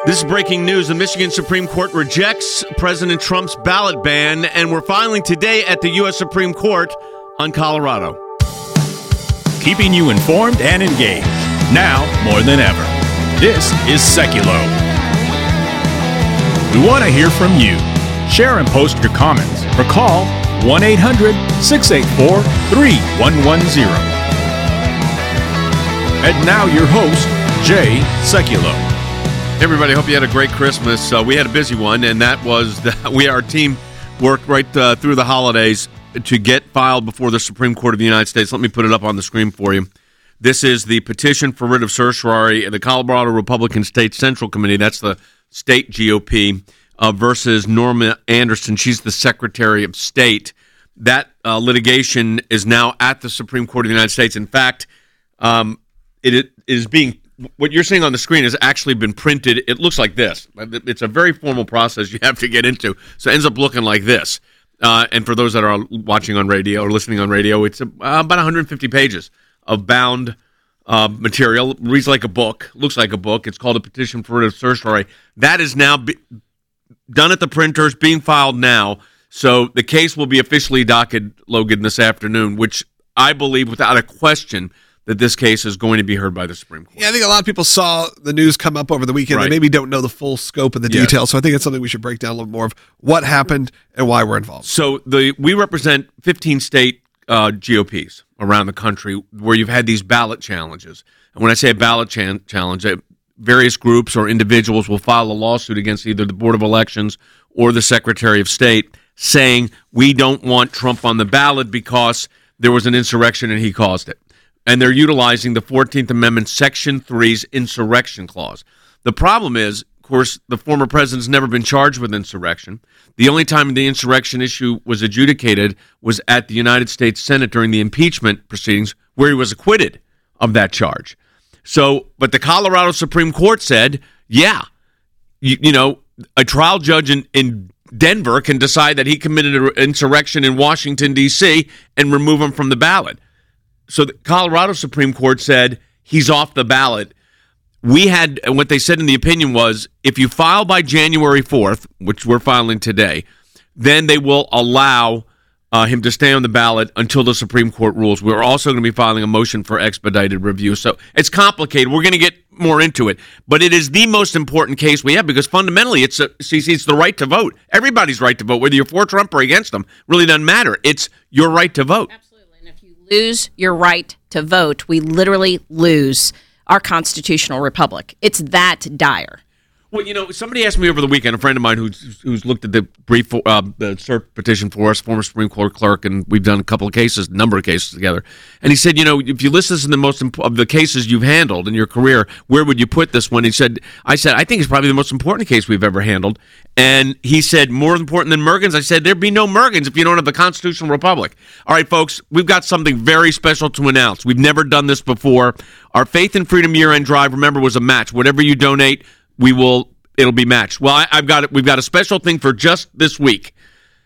This is breaking news. The Michigan Supreme Court rejects President Trump's ballot ban, and we're filing today at the U.S. Supreme Court on Colorado. Keeping you informed and engaged, now more than ever. This is Seculo. We want to hear from you. Share and post your comments or call 1-800-684-3110. And now your host, Jay Seculo. Hey everybody, hope you had a great Christmas. We had a busy one, and that was our team worked right through the holidays to get filed before the Supreme Court of the United States. Let me put it up on the screen for you. This is the petition for writ of certiorari in the Colorado Republican State Central Committee. That's the state GOP versus Norma Anderson. She's the Secretary of State. That litigation is now at the Supreme Court of the United States. In fact, it is being. What you're seeing on the screen has actually been printed. It looks like this. It's a very formal process you have to get into, so it ends up looking like this. And for those that are watching on radio or listening on radio, it's about 150 pages of bound material. Reads like a book, looks like a book. It's called a petition for writ of certiorari. That is now done at the printers, being filed now. So the case will be officially docket, Logan, this afternoon, which I believe without a question that this case is going to be heard by the Supreme Court. Yeah, I think a lot of people saw the news come up over the weekend. Right. They maybe don't know the full scope of the details, so I think it's something we should break down a little more of what happened and why we're involved. So we represent 15 state GOPs around the country where you've had these ballot challenges. And when I say a ballot challenge, various groups or individuals will file a lawsuit against either the Board of Elections or the Secretary of State saying, we don't want Trump on the ballot because there was an insurrection and he caused it. And they're utilizing the 14th Amendment, Section 3's insurrection clause. The problem is, of course, the former president's never been charged with insurrection. The only time the insurrection issue was adjudicated was at the United States Senate during the impeachment proceedings, where he was acquitted of that charge. So, but the Colorado Supreme Court said, yeah, you know, a trial judge in Denver can decide that he committed an insurrection in Washington, D.C., and remove him from the ballot. So the Colorado Supreme Court said he's off the ballot. What they said in the opinion was, if you file by January 4th, which we're filing today, then they will allow him to stay on the ballot until the Supreme Court rules. We're also going to be filing a motion for expedited review. So it's complicated. We're going to get more into it. But it is the most important case we have because fundamentally it's the right to vote. Everybody's right to vote, whether you're for Trump or against him. Really doesn't matter. It's your right to vote. Absolutely. Lose your right to vote, we literally lose our constitutional republic. It's that dire. Well, you know, somebody asked me over the weekend, a friend of mine who's looked at the brief, the cert petition for us, former Supreme Court clerk, and we've done a number of cases together. And he said, you know, if you list this in the most of the cases you've handled in your career, where would you put this one? I said, I think it's probably the most important case we've ever handled. And he said, more important than Mergens? I said, there'd be no Mergens if you don't have the constitutional republic. All right, folks, we've got something very special to announce. We've never done this before. Our Faith and Freedom year-end drive, remember, was a match. Whatever you donate, it'll be matched. Well, we've got a special thing for just this week.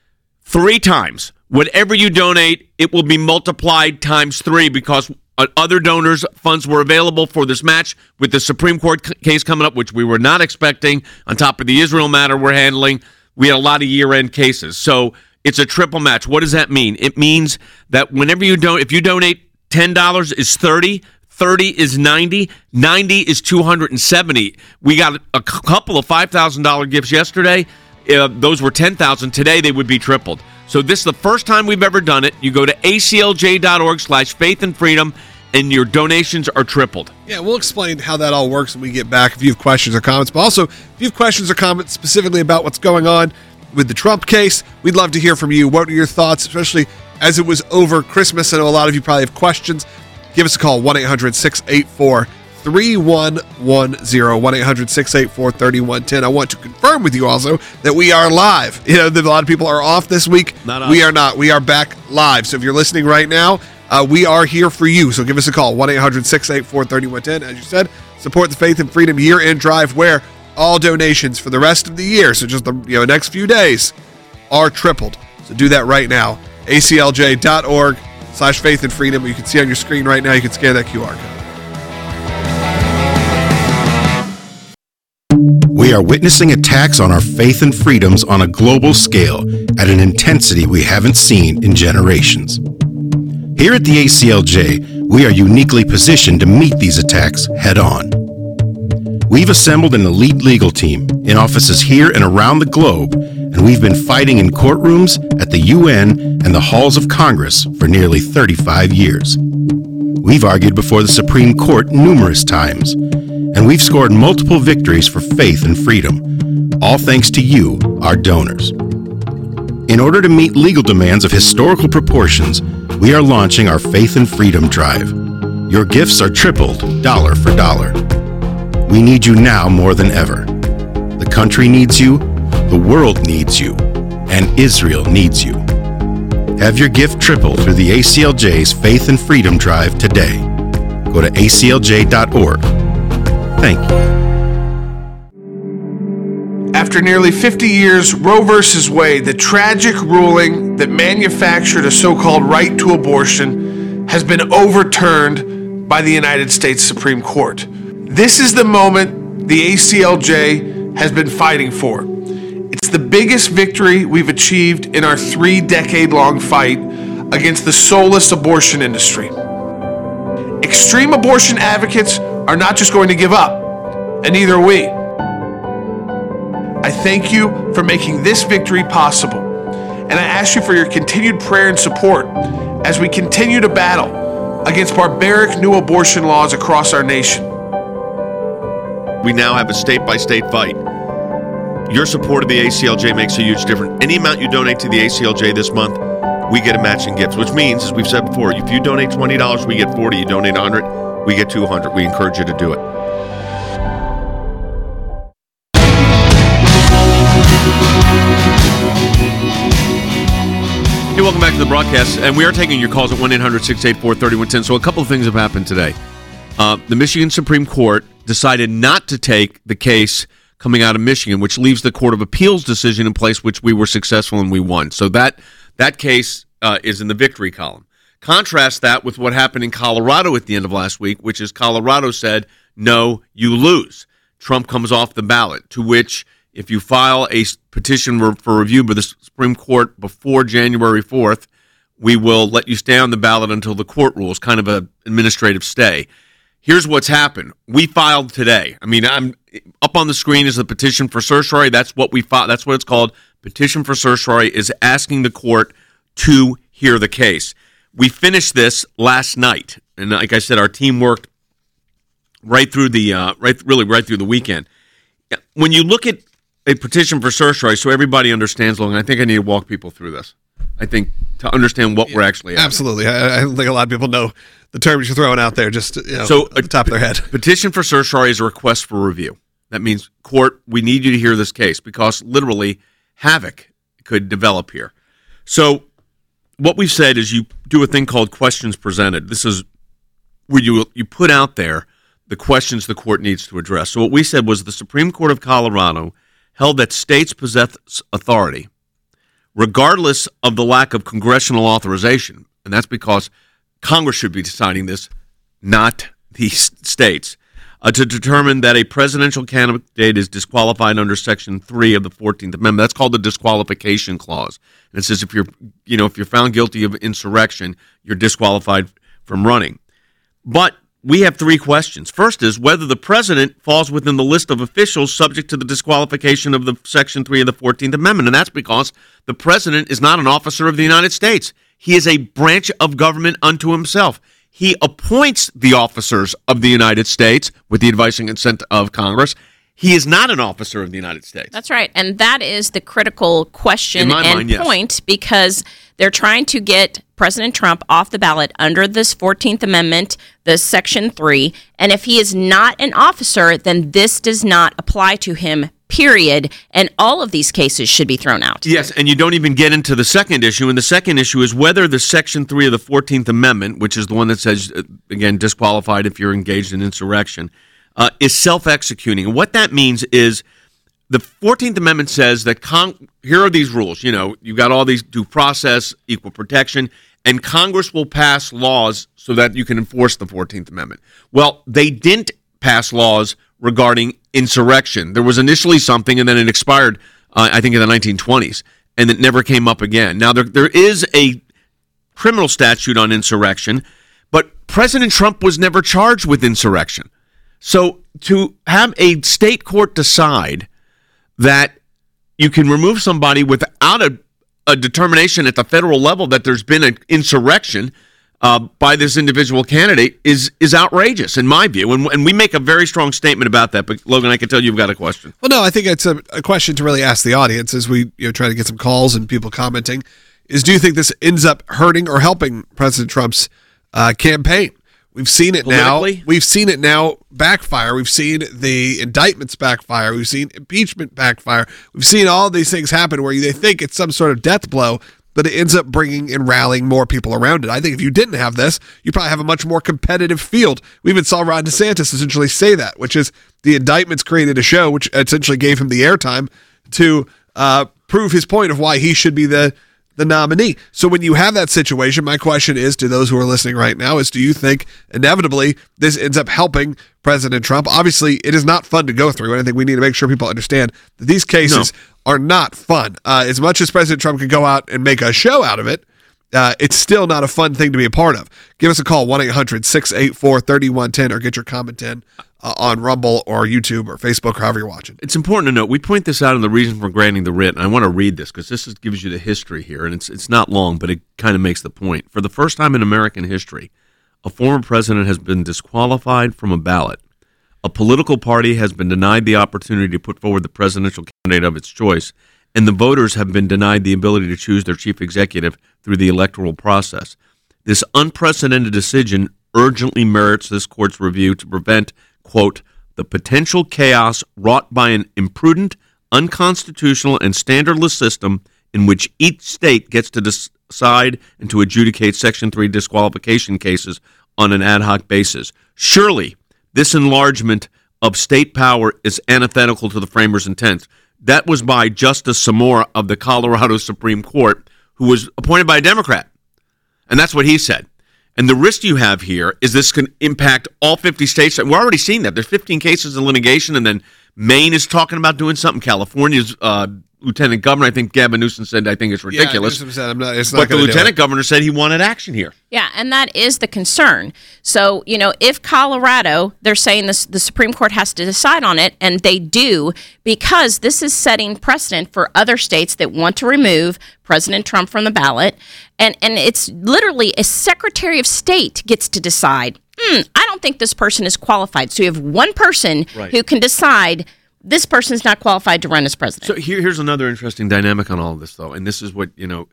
3 times. Whatever you donate, it will be multiplied times 3 because other donors' funds were available for this match with the Supreme Court case coming up, which we were not expecting. On top of the Israel matter we're handling, we had a lot of year-end cases. So it's a triple match. What does that mean? It means that whenever if you donate $10 is $30, 30 is 90, 90 is 270. We got a couple of $5,000 gifts yesterday. Those were $10,000. Today they would be tripled. So this is the first time we've ever done it. You go to aclj.org/faith and freedom, and your donations are tripled. Yeah, we'll explain how that all works when we get back if you have questions or comments. But also, if you have questions or comments specifically about what's going on with the Trump case, we'd love to hear from you. What are your thoughts, especially as it was over Christmas? I know a lot of you probably have questions. Give us a call, 1-800-684-3110, 1-800-684-3110. I want to confirm with you also that we are live. You know, a lot of people are off this week. Not us. We are not. We are back live. So if you're listening right now, we are here for you. So give us a call, 1-800-684-3110. As you said, support the Faith and Freedom year-end drive where all donations for the rest of the year, so just the next few days, are tripled. So do that right now. aclj.org/faith and freedom. You can see on your screen right now. You can scan that QR code. We are witnessing attacks on our faith and freedoms on a global scale at an intensity we haven't seen in generations. Here at the ACLJ, we are uniquely positioned to meet these attacks head on. We've assembled an elite legal team in offices here and around the globe, and we've been fighting in courtrooms, at the UN, and the halls of Congress for nearly 35 years. We've argued before the Supreme Court numerous times, and we've scored multiple victories for faith and freedom, all thanks to you, our donors. In order to meet legal demands of historical proportions, we are launching our Faith and Freedom Drive. Your gifts are tripled, dollar for dollar. We need you now more than ever. The country needs you, the world needs you, and Israel needs you. Have your gift tripled through the ACLJ's Faith and Freedom Drive today. Go to aclj.org. Thank you. After nearly 50 years, Roe v. Wade, the tragic ruling that manufactured a so-called right to abortion, has been overturned by the United States Supreme Court. This is the moment the ACLJ has been fighting for. It's the biggest victory we've achieved in our 3-decade-long fight against the soulless abortion industry. Extreme abortion advocates are not just going to give up, and neither are we. I thank you for making this victory possible, and I ask you for your continued prayer and support as we continue to battle against barbaric new abortion laws across our nation. We now have a state-by-state fight. Your support of the ACLJ makes a huge difference. Any amount you donate to the ACLJ this month, we get a matching gift, which means, as we've said before, if you donate $20, we get $40. You donate $100, we get $200. We encourage you to do it. Hey, welcome back to the broadcast, and we are taking your calls at 1-800-684-3110. So a couple of things have happened today. The Michigan Supreme Court decided not to take the case coming out of Michigan, which leaves the Court of Appeals decision in place, which we were successful and we won. So that case is in the victory column. Contrast that with what happened in Colorado at the end of last week, which is Colorado said, no, you lose. Trump comes off the ballot, to which if you file a petition for review by the Supreme Court before January 4th, we will let you stay on the ballot until the court rules, kind of an administrative stay. Here's what's happened. We filed today. I mean, I'm up on the screen is the petition for certiorari. That's what we filed. That's what it's called. Petition for certiorari is asking the court to hear the case. We finished this last night, and like I said, our team worked right through the right through the weekend. When you look at a petition for certiorari, so everybody understands, Logan, I think I need to walk people through this. I think to understand what we're actually at. Absolutely. I don't think a lot of people know the terms you're throwing out there just at the top of their head. Petition for certiorari is a request for review. That means, court, we need you to hear this case because literally havoc could develop here. So what we've said is you do a thing called questions presented. This is where you put out there the questions the court needs to address. So what we said was the Supreme Court of Colorado held that states possess authority regardless of the lack of congressional authorization, and that's because Congress should be deciding this, not the states, to determine that a presidential candidate is disqualified under Section 3 of the 14th Amendment. That's called the disqualification clause. And it says if you're found guilty of insurrection, you're disqualified from running. But we have three questions. First is whether the president falls within the list of officials subject to the disqualification of the Section 3 of the 14th Amendment, and that's because the president is not an officer of the United States. He is a branch of government unto himself. He appoints the officers of the United States with the advice and consent of Congress. He is not an officer of the United States. That's right. And that is the critical question mind, yes. point, because they're trying to get President Trump off the ballot under this 14th Amendment, the Section 3. And if he is not an officer, then this does not apply to him, period. And all of these cases should be thrown out. Yes, and you don't even get into the second issue. And the second issue is whether the Section 3 of the 14th Amendment, which is the one that says, again, disqualified if you're engaged in insurrection, is self-executing. And what that means is the 14th Amendment says that here are these rules. You got all these due process, equal protection, and Congress will pass laws so that you can enforce the 14th Amendment. Well, they didn't pass laws regarding insurrection. There was initially something, and then it expired, I think, in the 1920s, and it never came up again. Now, there is a criminal statute on insurrection, but President Trump was never charged with insurrection. So to have a state court decide that you can remove somebody without a determination at the federal level that there's been an insurrection by this individual candidate is outrageous, in my view. And we make a very strong statement about that. But, Logan, I can tell you've got a question. Well, no, I think it's a question to really ask the audience as we try to get some calls and people commenting, is do you think this ends up hurting or helping President Trump's campaign? We've seen it now. We've seen it now backfire. We've seen the indictments backfire. We've seen impeachment backfire. We've seen all these things happen where they think it's some sort of death blow, but it ends up bringing and rallying more people around it. I think if you didn't have this, you probably have a much more competitive field. We even saw Ron DeSantis essentially say that, which is the indictments created a show which essentially gave him the airtime to prove his point of why he should be the nominee. So when you have that situation, my question is to those who are listening right now is, do you think inevitably this ends up helping President Trump? Obviously, it is not fun to go through, and I think we need to make sure people understand that these cases are not fun. As much as President Trump can go out and make a show out of it, it's still not a fun thing to be a part of. Give us a call, 1-800-684-3110, or get your comment in on Rumble or YouTube or Facebook, or however you're watching. It's important to note, we point this out in the reason for granting the writ, and I want to read this because this gives you the history here, and it's not long, but it kind of makes the point. For the first time in American history, a former president has been disqualified from a ballot. A political party has been denied the opportunity to put forward the presidential candidate of its choice, and the voters have been denied the ability to choose their chief executive through the electoral process. This unprecedented decision urgently merits this court's review to prevent, quote, the potential chaos wrought by an imprudent, unconstitutional, and standardless system in which each state gets to decide and to adjudicate Section 3 disqualification cases on an ad hoc basis. Surely, this enlargement of state power is antithetical to the framers' intent. That was by Justice Samora of the Colorado Supreme Court, who was appointed by a Democrat. And that's what he said. And the risk you have here is this can impact all 50 states. We're already seeing that. There's 15 cases in litigation, and then Maine is talking about doing something. California's lieutenant governor, I think Gavin Newsom said, I think it's ridiculous. Yeah, Newsom said, it's not but the lieutenant governor said he wanted action here. Yeah, and that is the concern. So, if Colorado, they're saying this, the Supreme Court has to decide on it, and they do, because this is setting precedent for other states that want to remove President Trump from the ballot. And it's literally a Secretary of State gets to decide, I don't think this person is qualified. So you have one person who can decide this person's not qualified to run as president. So here's another interesting dynamic on all of this, though, and this is what,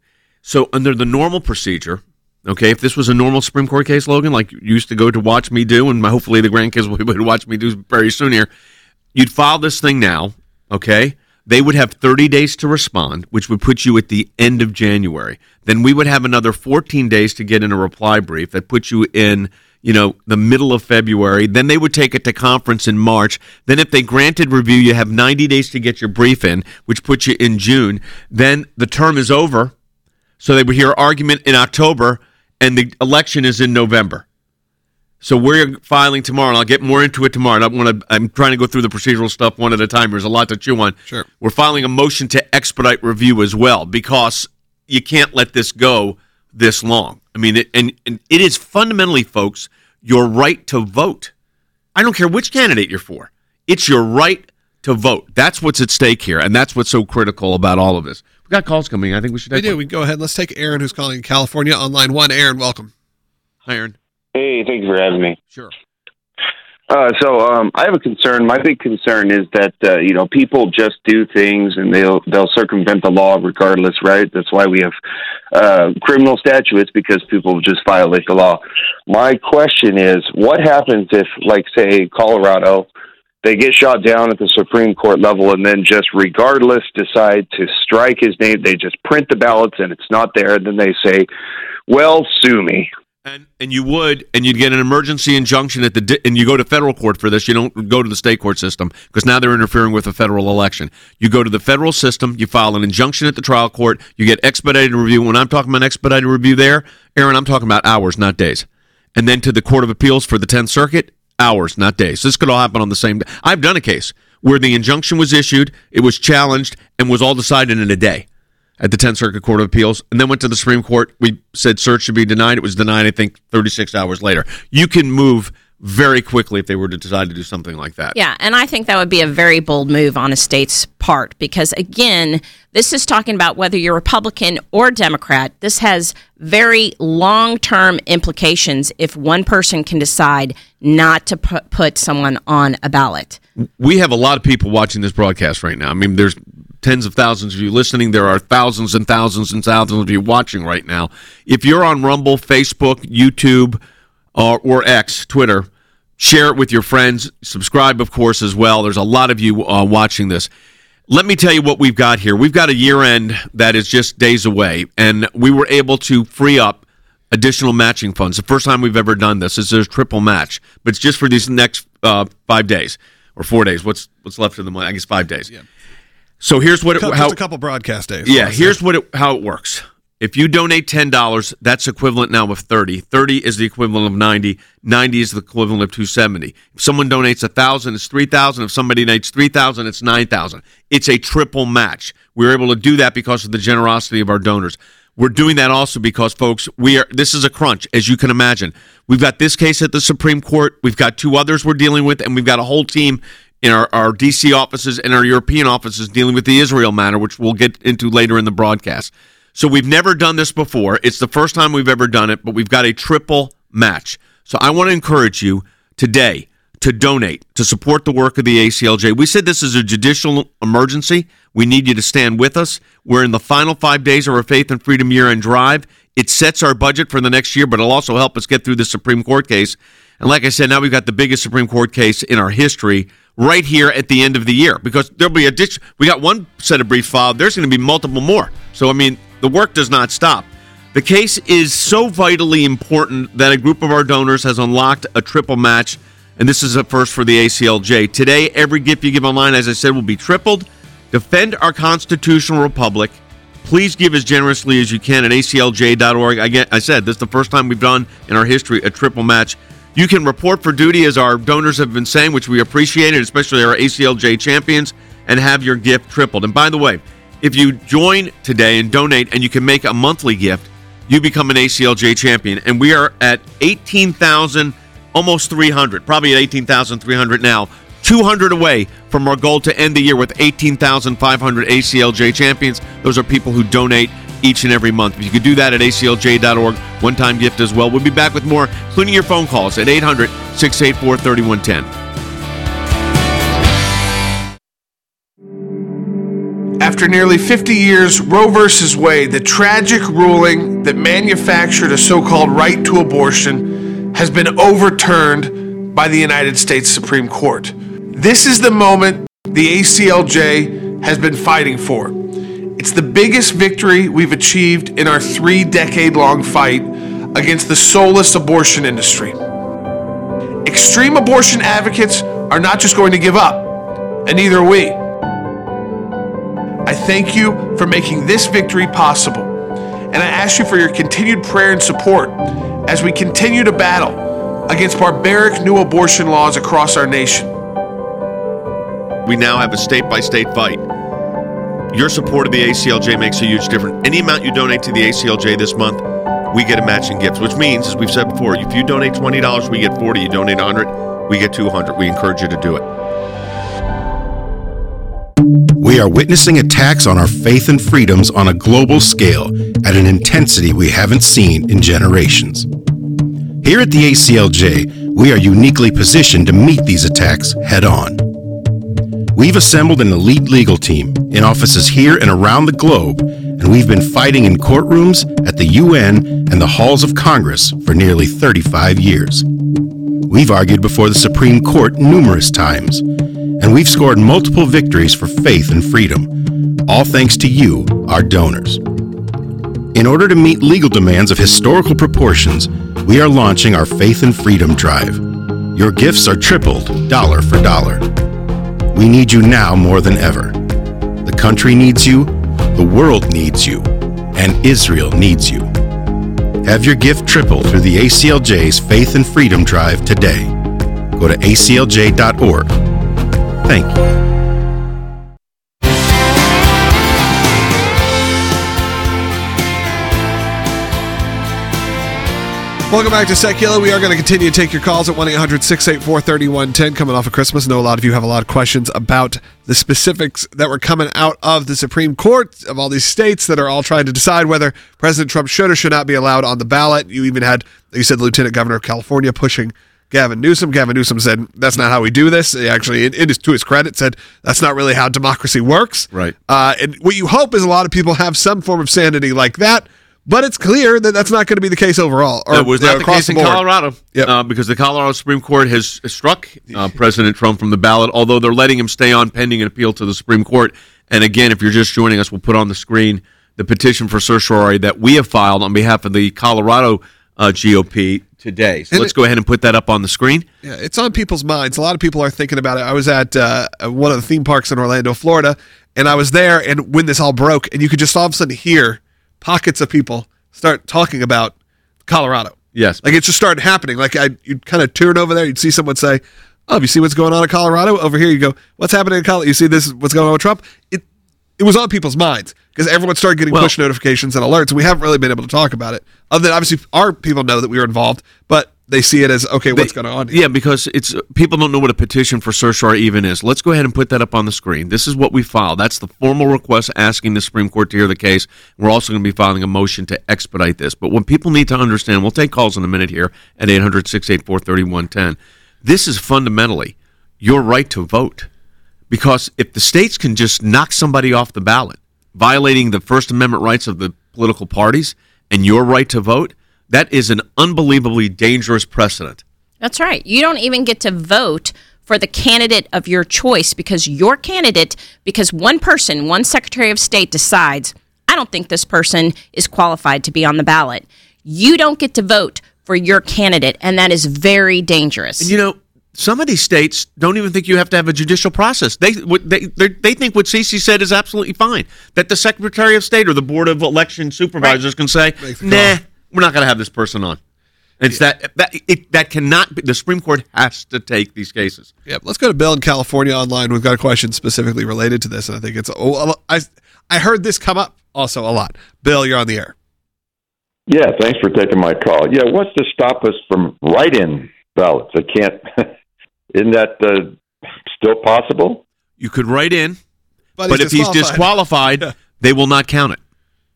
so under the normal procedure, okay, if this was a normal Supreme Court case, Logan, like you used to go to watch me do, and hopefully the grandkids will be able to watch me do very soon here, you'd file this thing now, okay? They would have 30 days to respond, which would put you at the end of January. Then we would have another 14 days to get in a reply brief that puts you in, the middle of February. Then they would take it to conference in March. Then if they granted review, you have 90 days to get your brief in, which puts you in June. Then the term is over. So they would hear argument in October, and the election is in November. So we're filing tomorrow, and I'll get more into it tomorrow. I'm trying to go through the procedural stuff one at a time. There's a lot to chew on. Sure. We're filing a motion to expedite review as well, because you can't let this go this long. I mean, and it is fundamentally, folks, your right to vote. I don't care which candidate you're for. It's your right to vote. That's what's at stake here, and that's what's so critical about all of this. We've got calls coming. I think we should take We do. We can go ahead. Let's take Aaron, who's calling in California, on line 1. Aaron, welcome. Hi, Aaron. Hey, thank you for having me. Sure. So I have a concern. My big concern is that people just do things and they'll circumvent the law regardless, right? That's why we have criminal statutes, because people just violate the law. My question is, what happens if, like, say, Colorado, they get shot down at the Supreme Court level and then just regardless decide to strike his name? They just print the ballots and it's not there, and then they say, well, sue me. And you'd get an emergency injunction and you go to federal court for this. You don't go to the state court system, because now they're interfering with a federal election. You go to the federal system, you file an injunction at the trial court, you get expedited review. When I'm talking about expedited review there, Aaron, I'm talking about hours, not days. And then to the Court of Appeals for the 10th Circuit, hours, not days. This could all happen on the same day. I've done a case where the injunction was issued, it was challenged, and was all decided in a day at the 10th Circuit Court of Appeals, and then went to the Supreme Court. We said search should be denied. It was denied, I think, 36 hours later. You can move very quickly if they were to decide to do something like that. Yeah, and I think that would be a very bold move on a state's part because, again, this is talking about whether you're Republican or Democrat. This has very long-term implications if one person can decide not to put someone on a ballot. We have a lot of people watching this broadcast right now. I mean, there's tens of thousands of you listening. There are thousands and thousands and thousands of you watching right now. If you're on Rumble, Facebook, YouTube, or X, Twitter, share it with your friends. Subscribe, of course, as well. There's a lot of you watching this. Let me tell you what we've got here. We've got a year-end that is just days away, and we were able to free up additional matching funds. The first time we've ever done this. This is a triple match, but it's just for these next 5 days or 4 days. What's left of the month? I guess 5 days. Yeah. So here's what just a couple broadcast days. Yeah, here's how it works. If you donate $10, that's equivalent now of 30. 30 is the equivalent of 90. 90 is the equivalent of 270. If someone donates 1,000, it's 3,000. If somebody donates 3,000, it's 9,000. It's a triple match. We're able to do that because of the generosity of our donors. We're doing that also because, folks, this is a crunch, as you can imagine. We've got this case at the Supreme Court. We've got 2 others we're dealing with, and we've got a whole team in our D.C. offices and our European offices dealing with the Israel matter, which we'll get into later in the broadcast. So we've never done this before. It's the first time we've ever done it, but we've got a triple match. So I want to encourage you today to donate, to support the work of the ACLJ. We said this is a judicial emergency. We need you to stand with us. We're in the final 5 days of our Faith and Freedom Year-End Drive. It sets our budget for the next year, but it'll also help us get through the Supreme Court case. And like I said, now we've got the biggest Supreme Court case in our history right here at the end of the year, because there'll be we got one set of briefs filed. There's going to be multiple more. So, I mean, the work does not stop. The case is so vitally important that a group of our donors has unlocked a triple match, and this is a first for the ACLJ. Today, every gift you give online, as I said, will be tripled. Defend our constitutional republic. Please give as generously as you can at aclj.org. Again, I said, this is the first time we've done in our history a triple match. You can report for duty, as our donors have been saying, which we appreciate, especially our ACLJ champions, and have your gift tripled. And by the way, if you join today and donate and you can make a monthly gift, you become an ACLJ champion. And we are at 18,000, almost 300, probably at 18,300 now, 200 away from our goal to end the year with 18,500 ACLJ champions. Those are people who donate each and every month. If you could do that at aclj.org, one-time gift as well. We'll be back with more, including your phone calls at 800-684-3110. After nearly 50 years, Roe v. Wade, the tragic ruling that manufactured a so-called right to abortion, has been overturned by the United States Supreme Court. This is the moment the ACLJ has been fighting for. It's the biggest victory we've achieved in our 3-decade-long fight against the soulless abortion industry. Extreme abortion advocates are not just going to give up, and neither are we. I thank you for making this victory possible, and I ask you for your continued prayer and support as we continue to battle against barbaric new abortion laws across our nation. We now have a state-by-state fight. Your support of the ACLJ makes a huge difference. Any amount you donate to the ACLJ this month, we get a matching gift, which means, as we've said before, if you donate $20, we get $40. You donate $100, we get $200. We encourage you to do it. We are witnessing attacks on our faith and freedoms on a global scale at an intensity we haven't seen in generations. Here at the ACLJ, we are uniquely positioned to meet these attacks head on. We've assembled an elite legal team in offices here and around the globe, and we've been fighting in courtrooms, at the UN, and the halls of Congress for nearly 35 years. We've argued before the Supreme Court numerous times, and we've scored multiple victories for faith and freedom, all thanks to you, our donors. In order to meet legal demands of historical proportions, we are launching our Faith and Freedom Drive. Your gifts are tripled, dollar for dollar. We need you now more than ever. The country needs you, the world needs you, and Israel needs you. Have your gift tripled through the ACLJ's Faith and Freedom Drive today. go to aclj.org. Thank you. Welcome back to Set Killer. We are going to continue to take your calls at 1-800-684-3110. Coming off of Christmas, I know a lot of you have a lot of questions about the specifics that were coming out of the Supreme Court of all these states that are all trying to decide whether President Trump should or should not be allowed on the ballot. You even had, you said, the Lieutenant Governor of California pushing Gavin Newsom. Gavin Newsom said, that's not how we do this. He actually, it is to his credit, said that's not really how democracy works. Right. And what you hope is a lot of people have some form of sanity like that. But it's clear that that's not going to be the case overall. Or that was not the case in Colorado, Yep. Because the Colorado Supreme Court has struck President Trump from the ballot, although they're letting him stay on pending an appeal to the Supreme Court. And again, if you're just joining us, we'll put on the screen the petition for certiorari that we have filed on behalf of the Colorado GOP today. So let's go ahead and put that up on the screen. Yeah, it's on people's minds. A lot of people are thinking about it. I was at one of the theme parks in Orlando, Florida, and I was there, and when this all broke, and you could just all of a sudden hear pockets of people start talking about Colorado. Yes. Like it just started happening. Like you'd kind of turn over there, you'd see someone say, oh, have you seen what's going on in Colorado? Over here you go, what's happening in Colorado? You see this, what's going on with Trump? It was on people's minds because everyone started getting push notifications and alerts. We haven't really been able to talk about it. Other than obviously our people know that we were involved, but they see it as, okay, what's going on here? Yeah, because it's people don't know what a petition for certiorari even is. Let's go ahead and put that up on the screen. This is what we filed. That's the formal request asking the Supreme Court to hear the case. We're also going to be filing a motion to expedite this. But what people need to understand, we'll take calls in a minute here at 800-684-3110. This is fundamentally your right to vote. Because if the states can just knock somebody off the ballot, violating the First Amendment rights of the political parties and your right to vote, that is an unbelievably dangerous precedent. That's right. You don't even get to vote for the candidate of your choice because one person, one Secretary of State decides, I don't think this person is qualified to be on the ballot. You don't get to vote for your candidate, and that is very dangerous. And you know, some of these states don't even think you have to have a judicial process. They think what Cece said is absolutely fine. That the Secretary of State or the Board of Election Supervisors can say, nah, we're not going to have this person on. It's that cannot be. The Supreme Court has to take these cases. Yep. Let's go to Bill in California online. We've got a question specifically related to this, and I think it's. I heard this come up also a lot. Bill, you're on the air. Yeah, thanks for taking my call. Yeah, what's to stop us from write-in ballots? I can't. Isn't that still possible? You could write in, but if he's disqualified, they will not count it.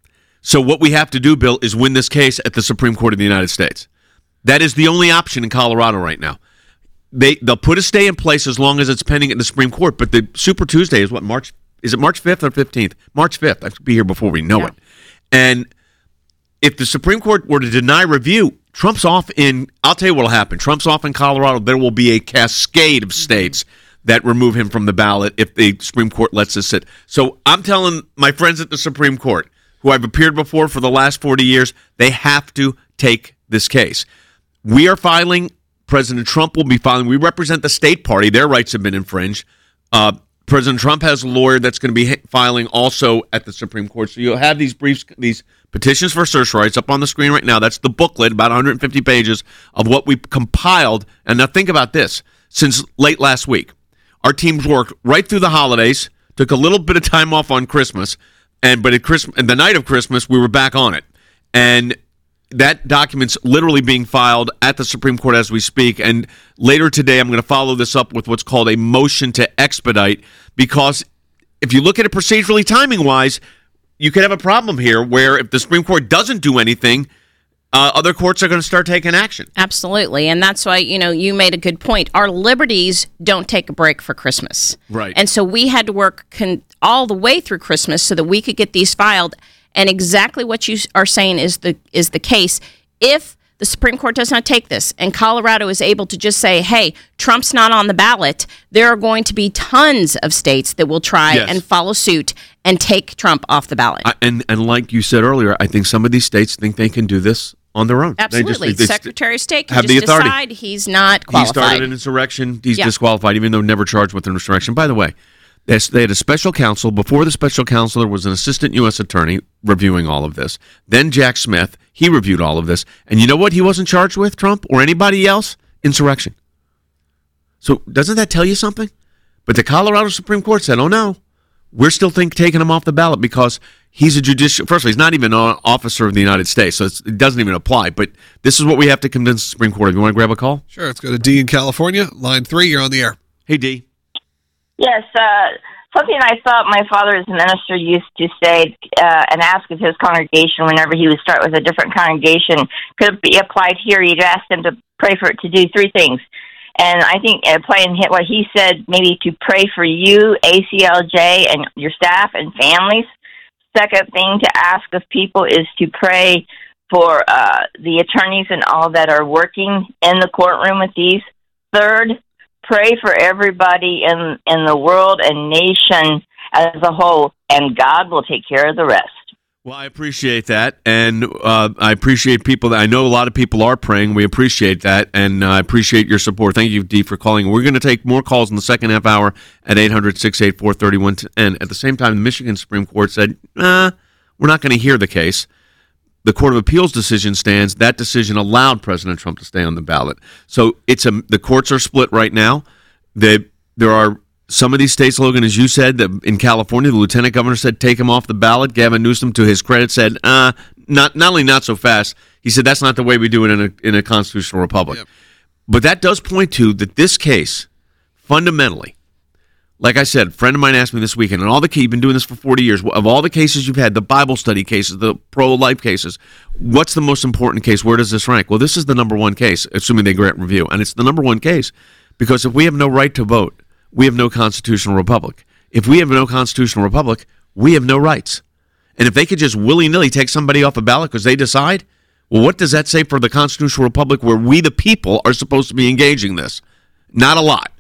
So what we have to do, Bill, is win this case at the Supreme Court of the United States. That is the only option in Colorado right now. They'll put a stay in place as long as it's pending at the Supreme Court. But the Super Tuesday is what, March? Is it March 5th or 15th? March 5th. I should be here before we know it. And if the Supreme Court were to deny review, Trump's off in, I'll tell you what will happen. Trump's off in Colorado. There will be a cascade of states that remove him from the ballot if the Supreme Court lets this sit. So I'm telling my friends at the Supreme Court, who I've appeared before for the last 40 years, they have to take this case. We are filing. President Trump will be filing. We represent the state party. Their rights have been infringed. President Trump has a lawyer that's going to be filing also at the Supreme Court. So you'll have these petitions for certiorari up on the screen right now. That's the booklet, about 150 pages of what we compiled. And now think about this. Since late last week, our teams worked right through the holidays, took a little bit of time off on Christmas, but at Christmas, and the night of Christmas, we were back on it. And that document's literally being filed at the Supreme Court as we speak. And later today, I'm going to follow this up with what's called a motion to expedite, because if you look at it procedurally, timing-wise, you could have a problem here where if the Supreme Court doesn't do anything, other courts are going to start taking action. Absolutely. And that's why, you made a good point. Our liberties don't take a break for Christmas. Right. And so we had to work all the way through Christmas so that we could get these filed. And exactly what you are saying is the case. If the Supreme Court does not take this and Colorado is able to just say, hey, Trump's not on the ballot, there are going to be tons of states that will try and follow suit and take Trump off the ballot. And like you said earlier, I think some of these states think they can do this on their own. Absolutely. The Secretary of State can have just the authority. decide he's not qualified. He started an insurrection. He's disqualified, even though never charged with an insurrection. By the way, they had a special counsel. Before the special counsel, there was an assistant U.S. attorney reviewing all of this. Then Jack Smith, he reviewed all of this. And you know what he wasn't charged with, Trump, or anybody else? Insurrection. So doesn't that tell you something? But the Colorado Supreme Court said, oh, no, we're still taking him off the ballot because he's a judicial. First of all, he's not even an officer of the United States, so it doesn't even apply. But this is what we have to convince the Supreme Court of. You want to grab a call? Sure. Let's go to D in California. Line 3, you're on the air. Hey, D. Yes, something I thought my father as a minister used to say and ask of his congregation whenever he would start with a different congregation could be applied here. He'd ask them to pray for it to do 3 things. And I think applying what he said, maybe to pray for you, ACLJ, and your staff and families. Second thing to ask of people is to pray for the attorneys and all that are working in the courtroom with these. Third, pray for everybody in the world and nation as a whole, and God will take care of the rest. Well, I appreciate that, and I appreciate people. I know a lot of people are praying. We appreciate that, and I appreciate your support. Thank you, Dee, for calling. We're going to take more calls in the second half hour at 800-684-3110. And at the same time, the Michigan Supreme Court said, we're not going to hear the case. The Court of Appeals decision stands. That decision allowed President Trump to stay on the ballot. So the courts are split right now. There are some of these states, Logan, as you said, in California, the lieutenant governor said take him off the ballot. Gavin Newsom, to his credit, said not only not so fast. He said that's not the way we do it in a constitutional republic. Yep. But that does point to that this case, fundamentally, like I said, a friend of mine asked me this weekend, and you've been doing this for 40 years, of all the cases you've had, the Bible study cases, the pro-life cases, what's the most important case? Where does this rank? Well, this is the number one case, assuming they grant review. And it's the number one case because if we have no right to vote, we have no constitutional republic. If we have no constitutional republic, we have no rights. And if they could just willy-nilly take somebody off a ballot because they decide, well, what does that say for the constitutional republic where we, the people, are supposed to be engaging this? Not a lot.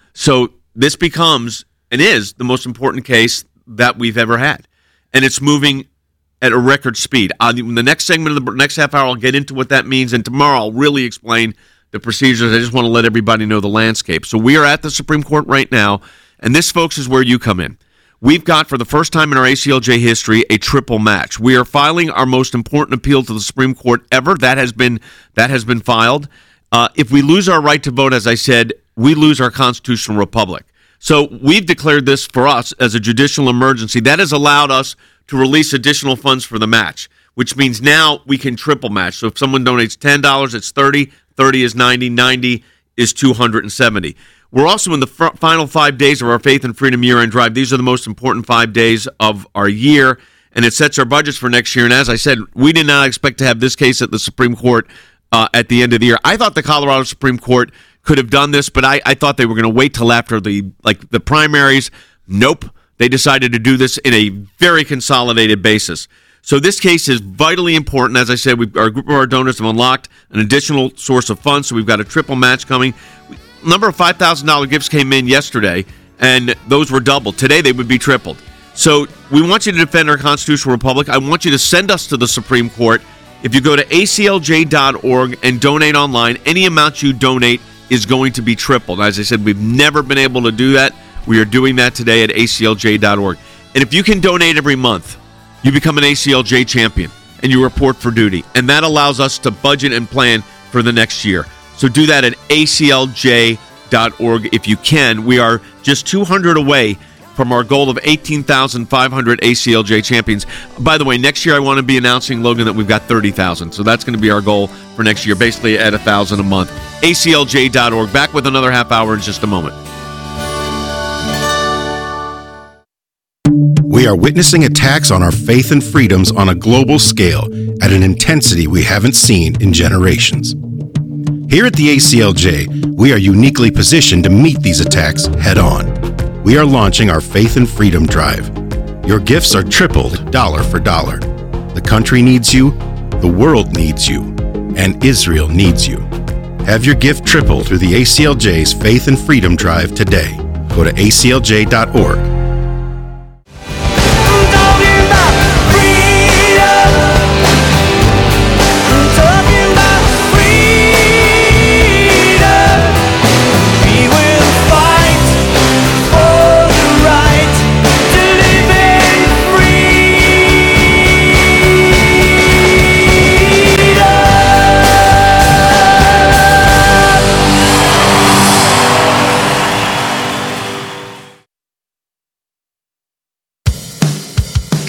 So this becomes and is the most important case that we've ever had. And it's moving at a record speed. In the next segment of the next half hour, I'll get into what that means. And tomorrow, I'll really explain the procedures. I just want to let everybody know the landscape. So we are at the Supreme Court right now, and this, folks, is where you come in. We've got, for the first time in our ACLJ history, a triple match. We are filing our most important appeal to the Supreme Court ever. That has been filed. If we lose our right to vote, as I said, we lose our constitutional republic. So we've declared this for us as a judicial emergency. That has allowed us to release additional funds for the match, which means now we can triple match. So if someone donates $10, it's $30. 30 is 90, 90 is 270. We're also in the final 5 days of our Faith and Freedom Year-End Drive. These are the most important 5 days of our year, and it sets our budgets for next year. And as I said, we did not expect to have this case at the Supreme Court at the end of the year. I thought the Colorado Supreme Court could have done this, but I thought they were going to wait till after the primaries. Nope. They decided to do this in a very consolidated basis. So this case is vitally important. As I said, our group of our donors have unlocked an additional source of funds, so we've got a triple match coming. Number of $5,000 gifts came in yesterday, and those were doubled. Today they would be tripled. So we want you to defend our constitutional republic. I want you to send us to the Supreme Court. If you go to aclj.org and donate online, any amount you donate is going to be tripled. As I said, we've never been able to do that. We are doing that today at aclj.org. And if you can donate every month, you become an ACLJ champion, and you report for duty. And that allows us to budget and plan for the next year. So do that at aclj.org if you can. We are just 200 away from our goal of 18,500 ACLJ champions. By the way, next year I want to be announcing, Logan, that we've got 30,000. So that's going to be our goal for next year, basically at 1,000 a month. aclj.org. Back with another half hour in just a moment. We are witnessing attacks on our faith and freedoms on a global scale at an intensity we haven't seen in generations. Here at the ACLJ, we are uniquely positioned to meet these attacks head on. We are launching our Faith and Freedom Drive. Your gifts are tripled dollar for dollar. The country needs you, the world needs you, and Israel needs you. Have your gift tripled through the ACLJ's Faith and Freedom Drive today. Go to aclj.org.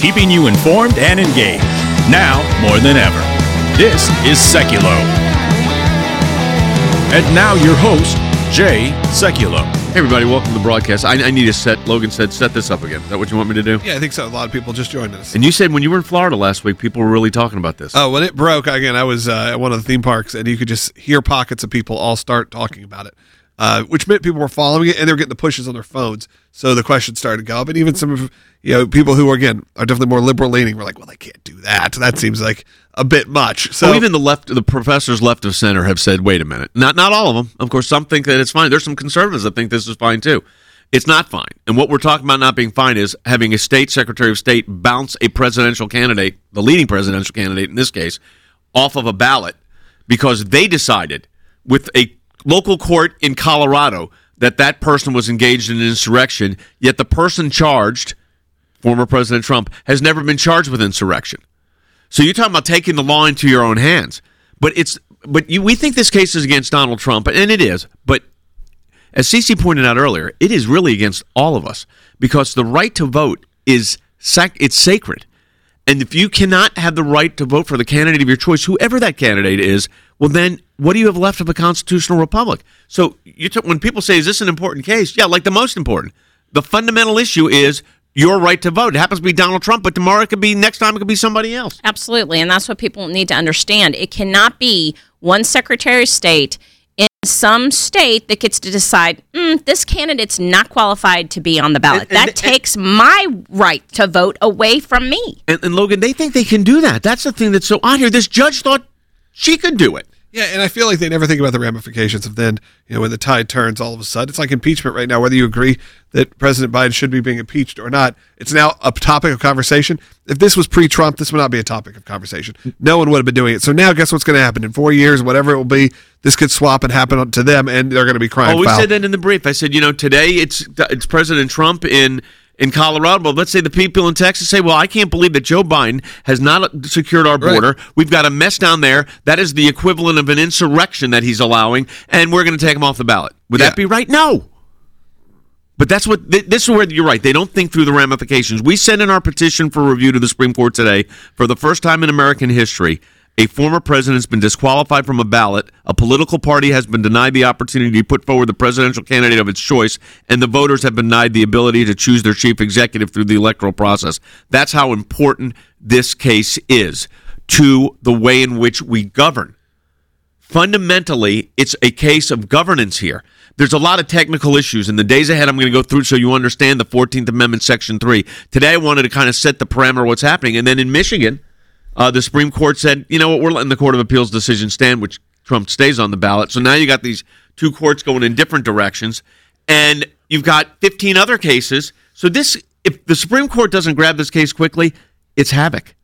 keeping you informed and engaged. Now more than ever. This is Seculo. And now your host, Jay Seculo. Hey everybody, welcome to the broadcast. I need to set, Logan said, set this up again. Is that what you want me to do? Yeah, I think so. A lot of people just joined us. And you said when you were in Florida last week, people were really talking about this. Oh, when it broke, again, I was at one of the theme parks, and you could just hear pockets of people all start talking about it, which meant people were following it, and they were getting the pushes on their phones. So the questions started to go up, and even some of people who, again, are definitely more liberal-leaning were like, well, they can't do that. That seems like a bit much. So even the professors left of center have said, wait a minute. Not all of them. Of course, some think that it's fine. There's some conservatives that think this is fine, too. It's not fine. And what we're talking about not being fine is having a state secretary of state bounce a presidential candidate, the leading presidential candidate in this case, off of a ballot because they decided with a local court in Colorado that person was engaged in an insurrection, yet the person charged, former President Trump, has never been charged with insurrection. So you're talking about taking the law into your own hands. We think this case is against Donald Trump, and it is. But as Cece pointed out earlier, it is really against all of us because the right to vote it's sacred. And if you cannot have the right to vote for the candidate of your choice, whoever that candidate is, well, then what do you have left of a constitutional republic? So when people say, is this an important case? Yeah, like the most important. The fundamental issue is your right to vote. It happens to be Donald Trump, but tomorrow next time it could be somebody else. Absolutely, and that's what people need to understand. It cannot be one Secretary of State in some state that gets to decide, this candidate's not qualified to be on the ballot. That takes my right to vote away from me. And Logan, they think they can do that. That's the thing that's so odd here. This judge thought she could do it. Yeah, and I feel like they never think about the ramifications of then, when the tide turns all of a sudden. It's like impeachment right now, whether you agree that President Biden should be being impeached or not. It's now a topic of conversation. If this was pre-Trump, this would not be a topic of conversation. No one would have been doing it. So now guess what's going to happen? In 4 years, whatever it will be, this could swap and happen to them, and they're going to be crying foul. We said that in the brief. I said, today it's President Trump in Colorado. Well, let's say the people in Texas say, well, I can't believe that Joe Biden has not secured our border. Right. We've got a mess down there. That is the equivalent of an insurrection that he's allowing, and we're going to take him off the ballot. Would that be right? No. But this is where you're right. They don't think through the ramifications. We sent in our petition for review to the Supreme Court today. For the first time in American history, a former president has been disqualified from a ballot. A political party has been denied the opportunity to put forward the presidential candidate of its choice, and the voters have been denied the ability to choose their chief executive through the electoral process. That's how important this case is to the way in which we govern. Fundamentally, it's a case of governance here. There's a lot of technical issues. In the days ahead, I'm going to go through so you understand the 14th Amendment, Section 3. Today, I wanted to kind of set the parameter of what's happening. And then in Michigan, the Supreme Court said, you know what, we're letting the Court of Appeals decision stand, which Trump stays on the ballot. So now you got these two courts going in different directions, and you've got 15 other cases. So if the Supreme Court doesn't grab this case quickly, it's havoc.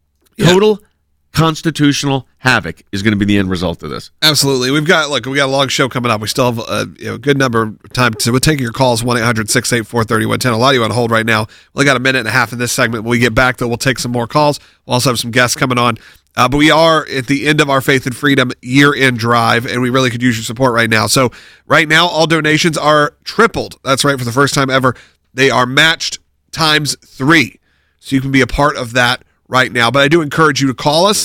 Total constitutional havoc is going to be the end result of this. Absolutely. We got a long show coming up. We still have a good number of time. So we're taking your calls, 1-800-684-3110. A lot of you on hold right now. We got a minute and a half in this segment. When we get back, though, we'll take some more calls. We'll also have some guests coming on. But we are at the end of our Faith and Freedom year-end drive, and we really could use your support right now. So right now, all donations are tripled. That's right, for the first time ever. They are matched times 3. So you can be a part of that right now. But I do encourage you to call us,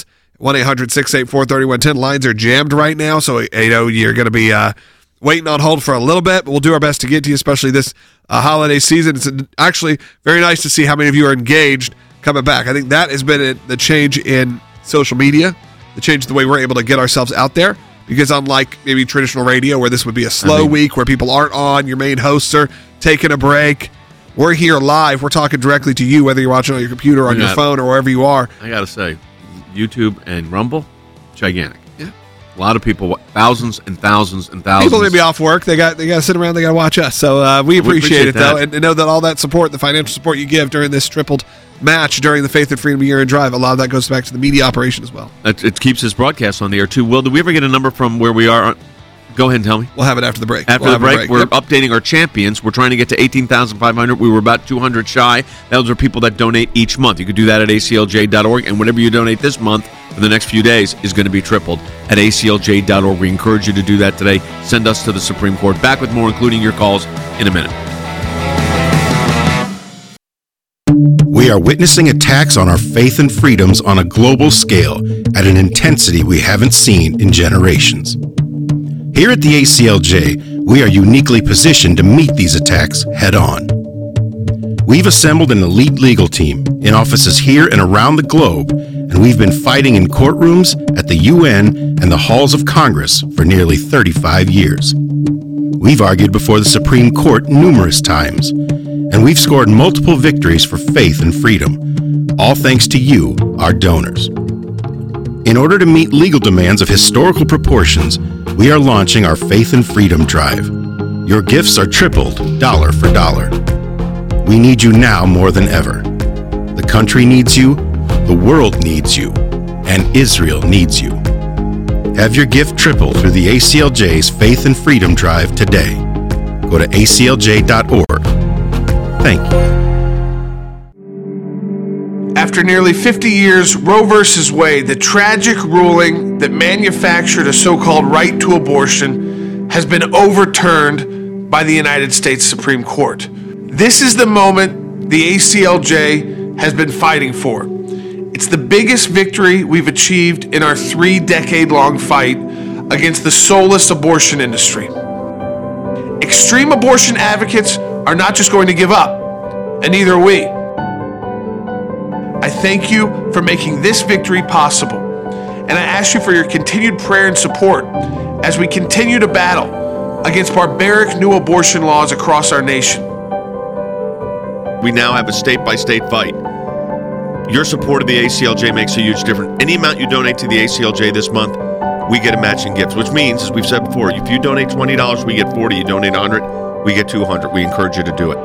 1-800-684-3110. Lines are jammed right now, so I know you're going to be waiting on hold for a little bit, but we'll do our best to get to you, especially this holiday season. It's actually very nice to see how many of you are engaged coming back. I think that has been the change in social media, the change in the way we're able to get ourselves out there, because unlike maybe traditional radio where this would be a slow week where people aren't on, your main hosts are taking a break, we're here live. We're talking directly to you, whether you're watching on your computer, or on your phone, or wherever you are. I got to say, YouTube and Rumble, gigantic. Yeah. A lot of people, thousands and thousands and thousands. People may be off work. They got to sit around. They got to watch us. So we appreciate it, though. And know that all that support, the financial support you give during this tripled match during the Faith and Freedom Year-End Drive, a lot of that goes back to the media operation as well. It keeps this broadcast on the air, too. Will, did we ever get a number from where we are? Go ahead and tell me. We'll have it after the break. After the break, we're updating our champions. We're trying to get to 18,500. We were about 200 shy. Those are people that donate each month. You could do that at aclj.org, and whatever you donate this month for the next few days is going to be tripled at aclj.org. We encourage you to do that today. Send us to the Supreme Court. Back with more, including your calls, in a minute. We are witnessing attacks on our faith and freedoms on a global scale at an intensity we haven't seen in generations. Here at the ACLJ, we are uniquely positioned to meet these attacks head on. We've assembled an elite legal team in offices here and around the globe, and we've been fighting in courtrooms, at the UN, and the halls of Congress for nearly 35 years. We've argued before the Supreme Court numerous times, and we've scored multiple victories for faith and freedom, all thanks to you, our donors. In order to meet legal demands of historical proportions, we are launching our Faith and Freedom Drive. Your gifts are tripled, dollar for dollar. We need you now more than ever. The country needs you, the world needs you, and Israel needs you. Have your gift tripled through the ACLJ's Faith and Freedom Drive today. Go to aclj.org. Thank you. After nearly 50 years, Roe v. Wade, the tragic ruling that manufactured a so-called right to abortion, has been overturned by the United States Supreme Court. This is the moment the ACLJ has been fighting for. It's the biggest victory we've achieved in our 3-decade-long fight against the soulless abortion industry. Extreme abortion advocates are not just going to give up, and neither are we. I thank you for making this victory possible, and I ask you for your continued prayer and support as we continue to battle against barbaric new abortion laws across our nation. We now have a state-by-state fight. Your support of the ACLJ makes a huge difference. Any amount you donate to the ACLJ this month, we get a matching gift, which means, as we've said before, if you donate $20, we get $40. You donate $100, we get $200. We encourage you to do it.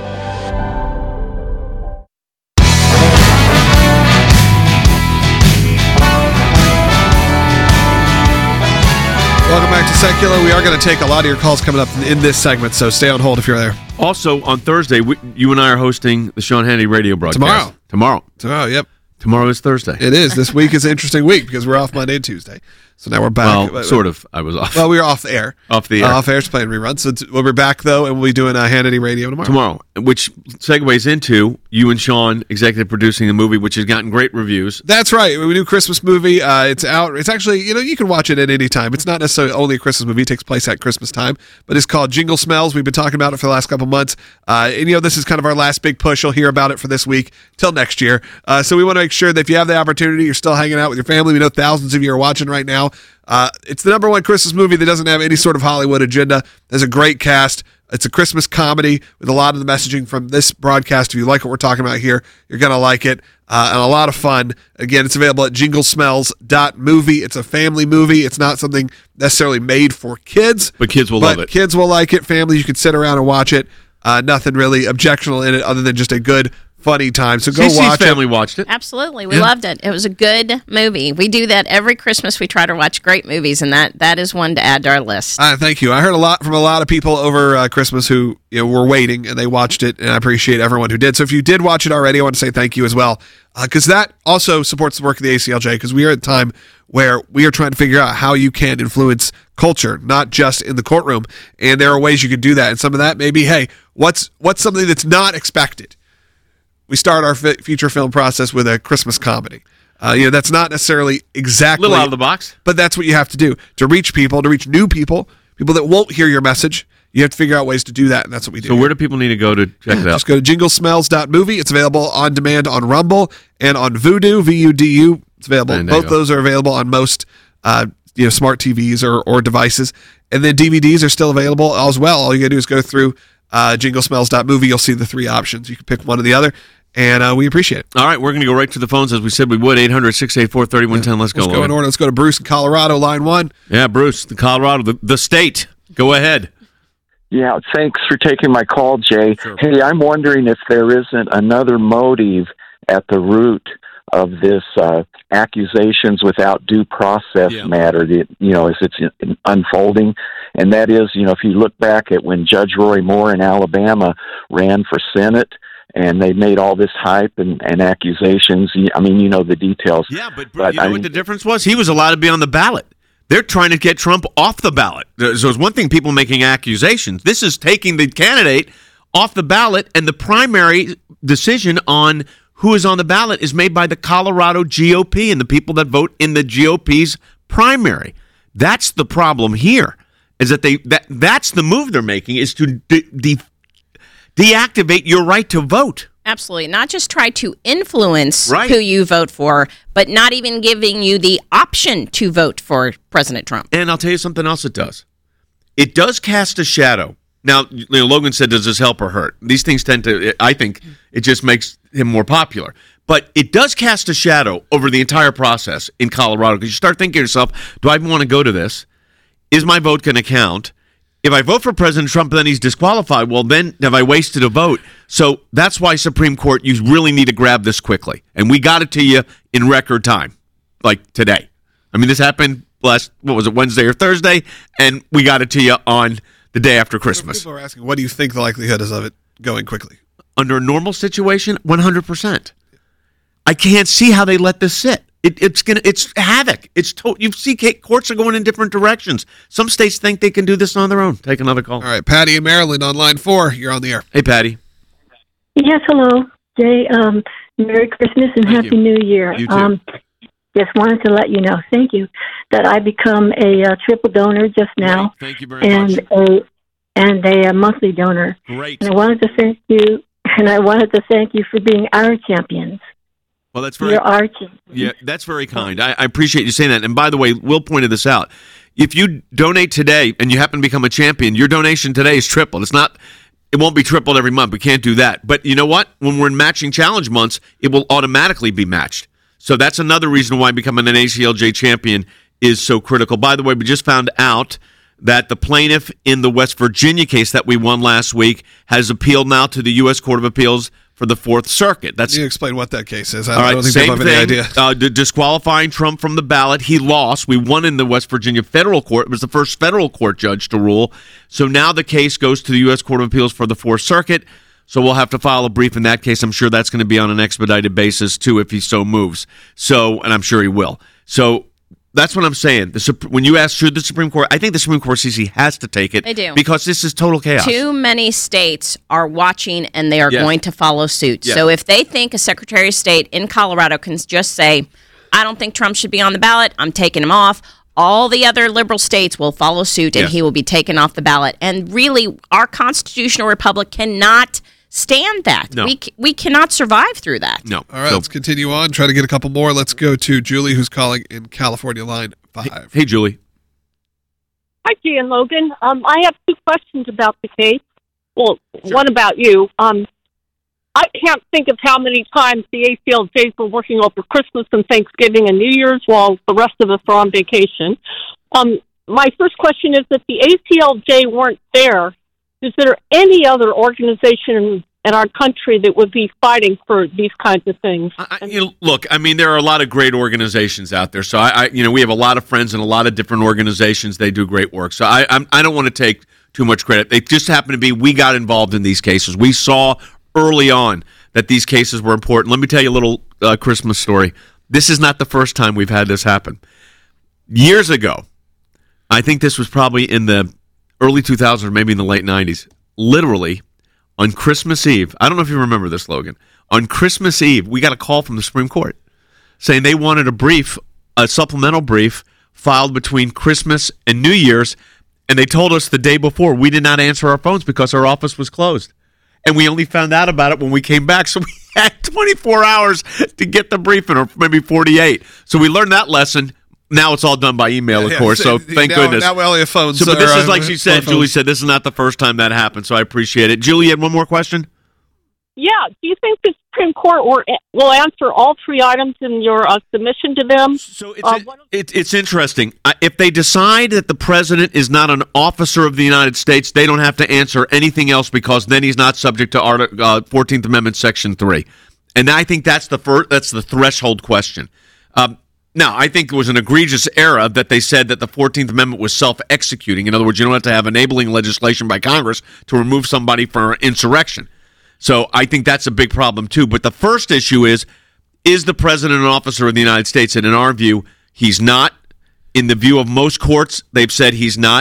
Welcome back to Secular. We are going to take a lot of your calls coming up in this segment, so stay on hold if you're there. Also, on Thursday, you and I are hosting the Sean Hannity radio broadcast. Tomorrow, yep. Tomorrow is Thursday. It is. This week is an interesting week because we're off Monday and Tuesday. So now we're back. Well, sort of. I was off. Well, we were off the air. Off the air. Off air is playing reruns. So we'll be back, though, and we'll be doing Hannity Radio tomorrow. Which segues into you and Sean executive producing the movie, which has gotten great reviews. That's right. We do a Christmas movie. It's out. It's actually, you can watch it at any time. It's not necessarily only a Christmas movie. It takes place at Christmas time, but it's called Jingle Smells. We've been talking about it for the last couple months. And, this is kind of our last big push. You'll hear about it for this week till next year. So we want to make sure that if you have the opportunity, you're still hanging out with your family. We know thousands of you are watching right now. It's the #1 Christmas movie that doesn't have any sort of Hollywood agenda. There's a great cast. It's a Christmas comedy with a lot of the messaging from this broadcast. If you like what we're talking about here, you're going to like it. And a lot of fun. Again, it's available at jinglesmells.movie. It's a family movie. It's not something necessarily made for kids. But kids will love it. Kids will like it. Families, you can sit around and watch it. Nothing really objectionable in it other than just a good, funny time. So go watch it. Family watched it. Absolutely. We loved it. It was a good movie. We do that every Christmas. We try to watch great movies, and that is one to add to our list. Thank you. I heard a lot from a lot of people over Christmas who were waiting, and they watched it, and I appreciate everyone who did. So if you did watch it already, I want to say thank you as well, because that also supports the work of the ACLJ, because we are at a time where we are trying to figure out how you can influence culture, not just in the courtroom, and there are ways you can do that, and some of that may be, hey, what's something that's not expected? We start our feature film process with a Christmas comedy. That's not necessarily exactly... A little out of the box. But that's what you have to do. To reach people, to reach new people that won't hear your message, you have to figure out ways to do that, and that's what we do. So where do people need to go to check it out? Just go to jinglesmells.movie. It's available on demand on Rumble and on Vudu, V-U-D-U. It's available. Both those are available on most smart TVs or devices. And then DVDs are still available as well. All you got to do is go through jinglesmells.movie. You'll see the 3 options. You can pick one or the other. And we appreciate it. All right, we're going to go right to the phones as we said we would. 800-684-3110. Let's go. Let's go in order. Let's go to Bruce in Colorado, line 1. Yeah, Bruce, the Colorado, the state. Go ahead. Yeah, thanks for taking my call, Jay. Sure. Hey, I'm wondering if there isn't another motive at the root of this accusations without due process matter that, as it's unfolding. And that is, if you look back at when Judge Roy Moore in Alabama ran for Senate, and they made all this hype and accusations. I mean, the details. Yeah, but what the difference was? He was allowed to be on the ballot. They're trying to get Trump off the ballot. So it's one thing people making accusations. This is taking the candidate off the ballot, and the primary decision on who is on the ballot is made by the Colorado GOP and the people that vote in the GOP's primary. That's the problem here, is that that's the move they're making, is to deactivate your right to vote. Absolutely. Not just try to influence Right. who you vote for, but not even giving you the option to vote for President Trump. And I'll tell you something else it does. It does cast a shadow. Now, Logan said, does this help or hurt? These things tend to, I think, it just makes him more popular. But it does cast a shadow over the entire process in Colorado, because you start thinking to yourself, do I even want to go to this? Is my vote going to count? If I vote for President Trump, then he's disqualified. Well, then have I wasted a vote? So that's why, Supreme Court, you really need to grab this quickly. And we got it to you in record time, like today. I mean, this happened Wednesday or Thursday, and we got it to you on the day after Christmas. People are asking, what do you think the likelihood is of it going quickly? Under a normal situation, 100%. I can't see how they let this sit. It's havoc. You see, courts are going in different directions. Some states think they can do this on their own. Take another call. All right, Patty in Maryland on line 4. You're on the air. Hey, Patty. Yes, hello, Jay. Merry Christmas and Thank Happy you. New Year. You too. Just wanted to let you know, thank you, that I become a triple donor just now. Great. Thank you very much. And a monthly donor. Great. And I wanted to thank you for being our champions. Well, that's very You're our champions. Yeah, that's very kind. I appreciate you saying that. And by the way, Will pointed this out. If you donate today and you happen to become a champion, your donation today is tripled. It won't be tripled every month. We can't do that. But you know what? When we're in matching challenge months, it will automatically be matched. So that's another reason why becoming an ACLJ champion is so critical. By the way, we just found out that the plaintiff in the West Virginia case that we won last week has appealed now to the U.S. Court of Appeals for the Fourth Circuit. Can you explain what that case is? All right, don't think same people have any thing. idea. Disqualifying Trump from the ballot. He lost. We won in the West Virginia federal court. It was the first federal court judge to rule. So now the case goes to the U.S. Court of Appeals for the Fourth Circuit. So we'll have to file a brief in that case. I'm sure that's going to be on an expedited basis, too, if he so moves. And I'm sure he will. So that's what I'm saying. When you ask, should the Supreme Court, I think the Supreme Court CC has to take it. They do. Because this is total chaos. Too many states are watching, and they are Yes. going to follow suit. Yes. So if they think a Secretary of State in Colorado can just say, I don't think Trump should be on the ballot, I'm taking him off, all the other liberal states will follow suit, and Yes. he will be taken off the ballot. And really, our constitutional republic cannot stand that. No. We cannot survive through that. No. All right, let's continue on. Try to get a couple more. Let's go to Julie, who's calling in California, line 5. Hey, Julie. Hi, Jay and Logan. I have 2 questions about the case. Well, one about you. I can't think of how many times the ACLJs were working over Christmas and Thanksgiving and New Year's while the rest of us are on vacation. My first question is, if the ACLJ weren't there, is there any other organization in our country that would be fighting for these kinds of things? Look, I mean, there are a lot of great organizations out there. So we have a lot of friends in a lot of different organizations. They do great work. So I don't want to take too much credit. It just happened to be we got involved in these cases. We saw early on that these cases were important. Let me tell you a little Christmas story. This is not the first time we've had this happen. Years ago, I think this was probably in the early 2000s or maybe in the late 90s, literally on Christmas Eve. I don't know if you remember this, Logan. On Christmas Eve, we got a call from the Supreme Court saying they wanted a supplemental brief filed between Christmas and New Year's, and they told us the day before we did not answer our phones because our office was closed. And we only found out about it when we came back, so we had 24 hours to get the briefing, or maybe 48. So we learned that lesson. Now it's all done by email, of course, so thank goodness. Now we only have phones. But this is, like she said, Julie said, this is not the first time that happened, so I appreciate it. Julie, you had one more question? Yeah. Do you think the Supreme Court will answer all 3 items in your submission to them? So it's interesting. If they decide that the president is not an officer of the United States, they don't have to answer anything else, because then he's not subject to 14th Amendment Section 3. And I think that's the threshold question. Now, I think it was an egregious error that they said that the 14th Amendment was self-executing. In other words, you don't have to have enabling legislation by Congress to remove somebody for insurrection. So I think that's a big problem, too. But the first issue is the president an officer of the United States? And in our view, he's not. In the view of most courts, they've said he's not.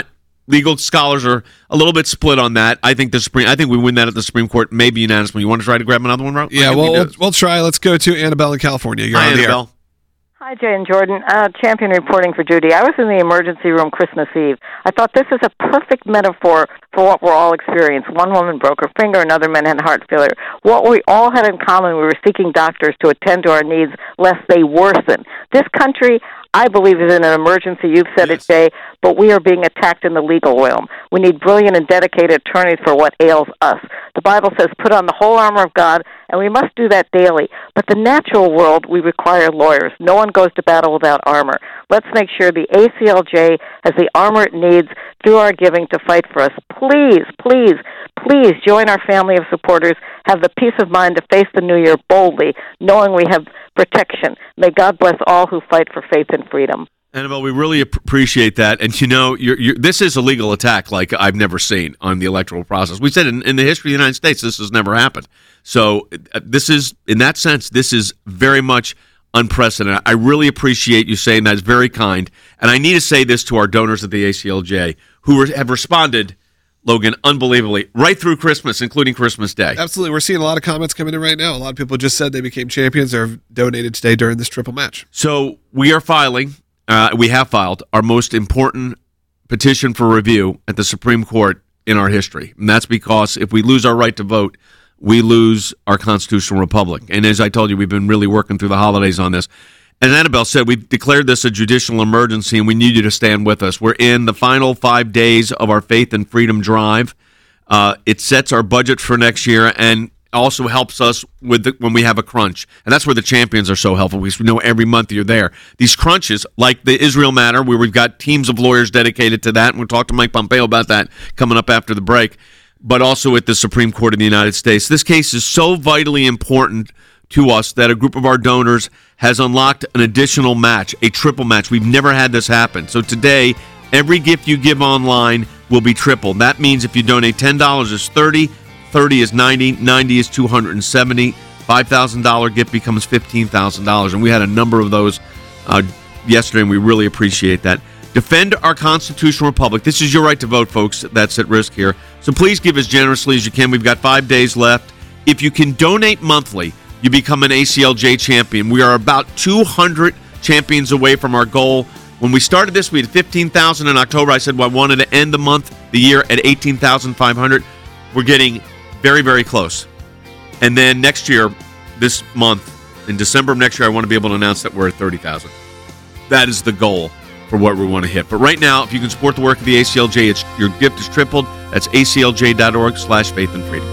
legal scholars are a little bit split on that. I think we win that at the Supreme Court, maybe unanimously. You want to try to grab another one, Ro? Yeah, we'll try. Let's go to Annabelle in California. You're Hi, on the air. Annabelle. Hi, Jay and Jordan. Champion reporting for duty. I was in the emergency room Christmas Eve. I thought this is a perfect metaphor for what we're all experiencing. One woman broke her finger, another man had heart failure. What we all had in common, we were seeking doctors to attend to our needs lest they worsen. This country, I believe, is in an emergency. You've said it, Jay, but we are being attacked in the legal realm. We need brilliant and dedicated attorneys for what ails us. The Bible says, put on the whole armor of God, and we must do that daily. But the natural world, we require lawyers. No one goes to battle without armor. Let's make sure the ACLJ has the armor it needs through our giving to fight for us. Please, please, please join our family of supporters. Have the peace of mind to face the new year boldly, knowing we have protection. May God bless all who fight for faith and freedom. Annabelle, we really appreciate that. And, this is a legal attack like I've never seen on the electoral process. We said in the history of the United States, this has never happened. So this is, in that sense, this is very much unprecedented. I really appreciate you saying that. It's very kind. And I need to say this to our donors at the ACLJ who have responded, Logan, unbelievably, right through Christmas, including Christmas Day. Absolutely. We're seeing a lot of comments coming in right now. A lot of people just said they became champions or have donated today during this triple match. So we have filed our most important petition for review at the Supreme Court in our history. And that's because if we lose our right to vote, we lose our constitutional republic. And as I told you, we've been really working through the holidays on this. And Annabelle said, we've declared this a judicial emergency, and we need you to stand with us. We're in the final 5 days of our Faith and Freedom Drive. It sets our budget for next year and also helps us when we have a crunch. And that's where the champions are so helpful, because we know every month you're there. These crunches, like the Israel matter, where we've got teams of lawyers dedicated to that, and we'll talk to Mike Pompeo about that coming up after the break, but also at the Supreme Court of the United States. This case is so vitally important to us that a group of our donors has unlocked an additional match, a triple match. We've never had this happen. So today, every gift you give online will be tripled. That means if you donate $10 is $30, $30 is $90, $90 is $270, $5,000 gift becomes $15,000. And we had a number of those yesterday, and we really appreciate that. Defend our constitutional republic. This is your right to vote, folks. That's at risk here. So please give as generously as you can. We've got 5 days left. If you can donate monthly, you become an ACLJ champion. We are about 200 champions away from our goal. When we started this, we had 15,000 in October. I said, well, I wanted to end the year at 18,500. We're getting very, very close. And then next year, this month, in December of next year, I want to be able to announce that we're at 30,000. That is the goal for what we want to hit. But right now, if you can support the work of the ACLJ, your gift is tripled. That's aclj.org/faith and freedom.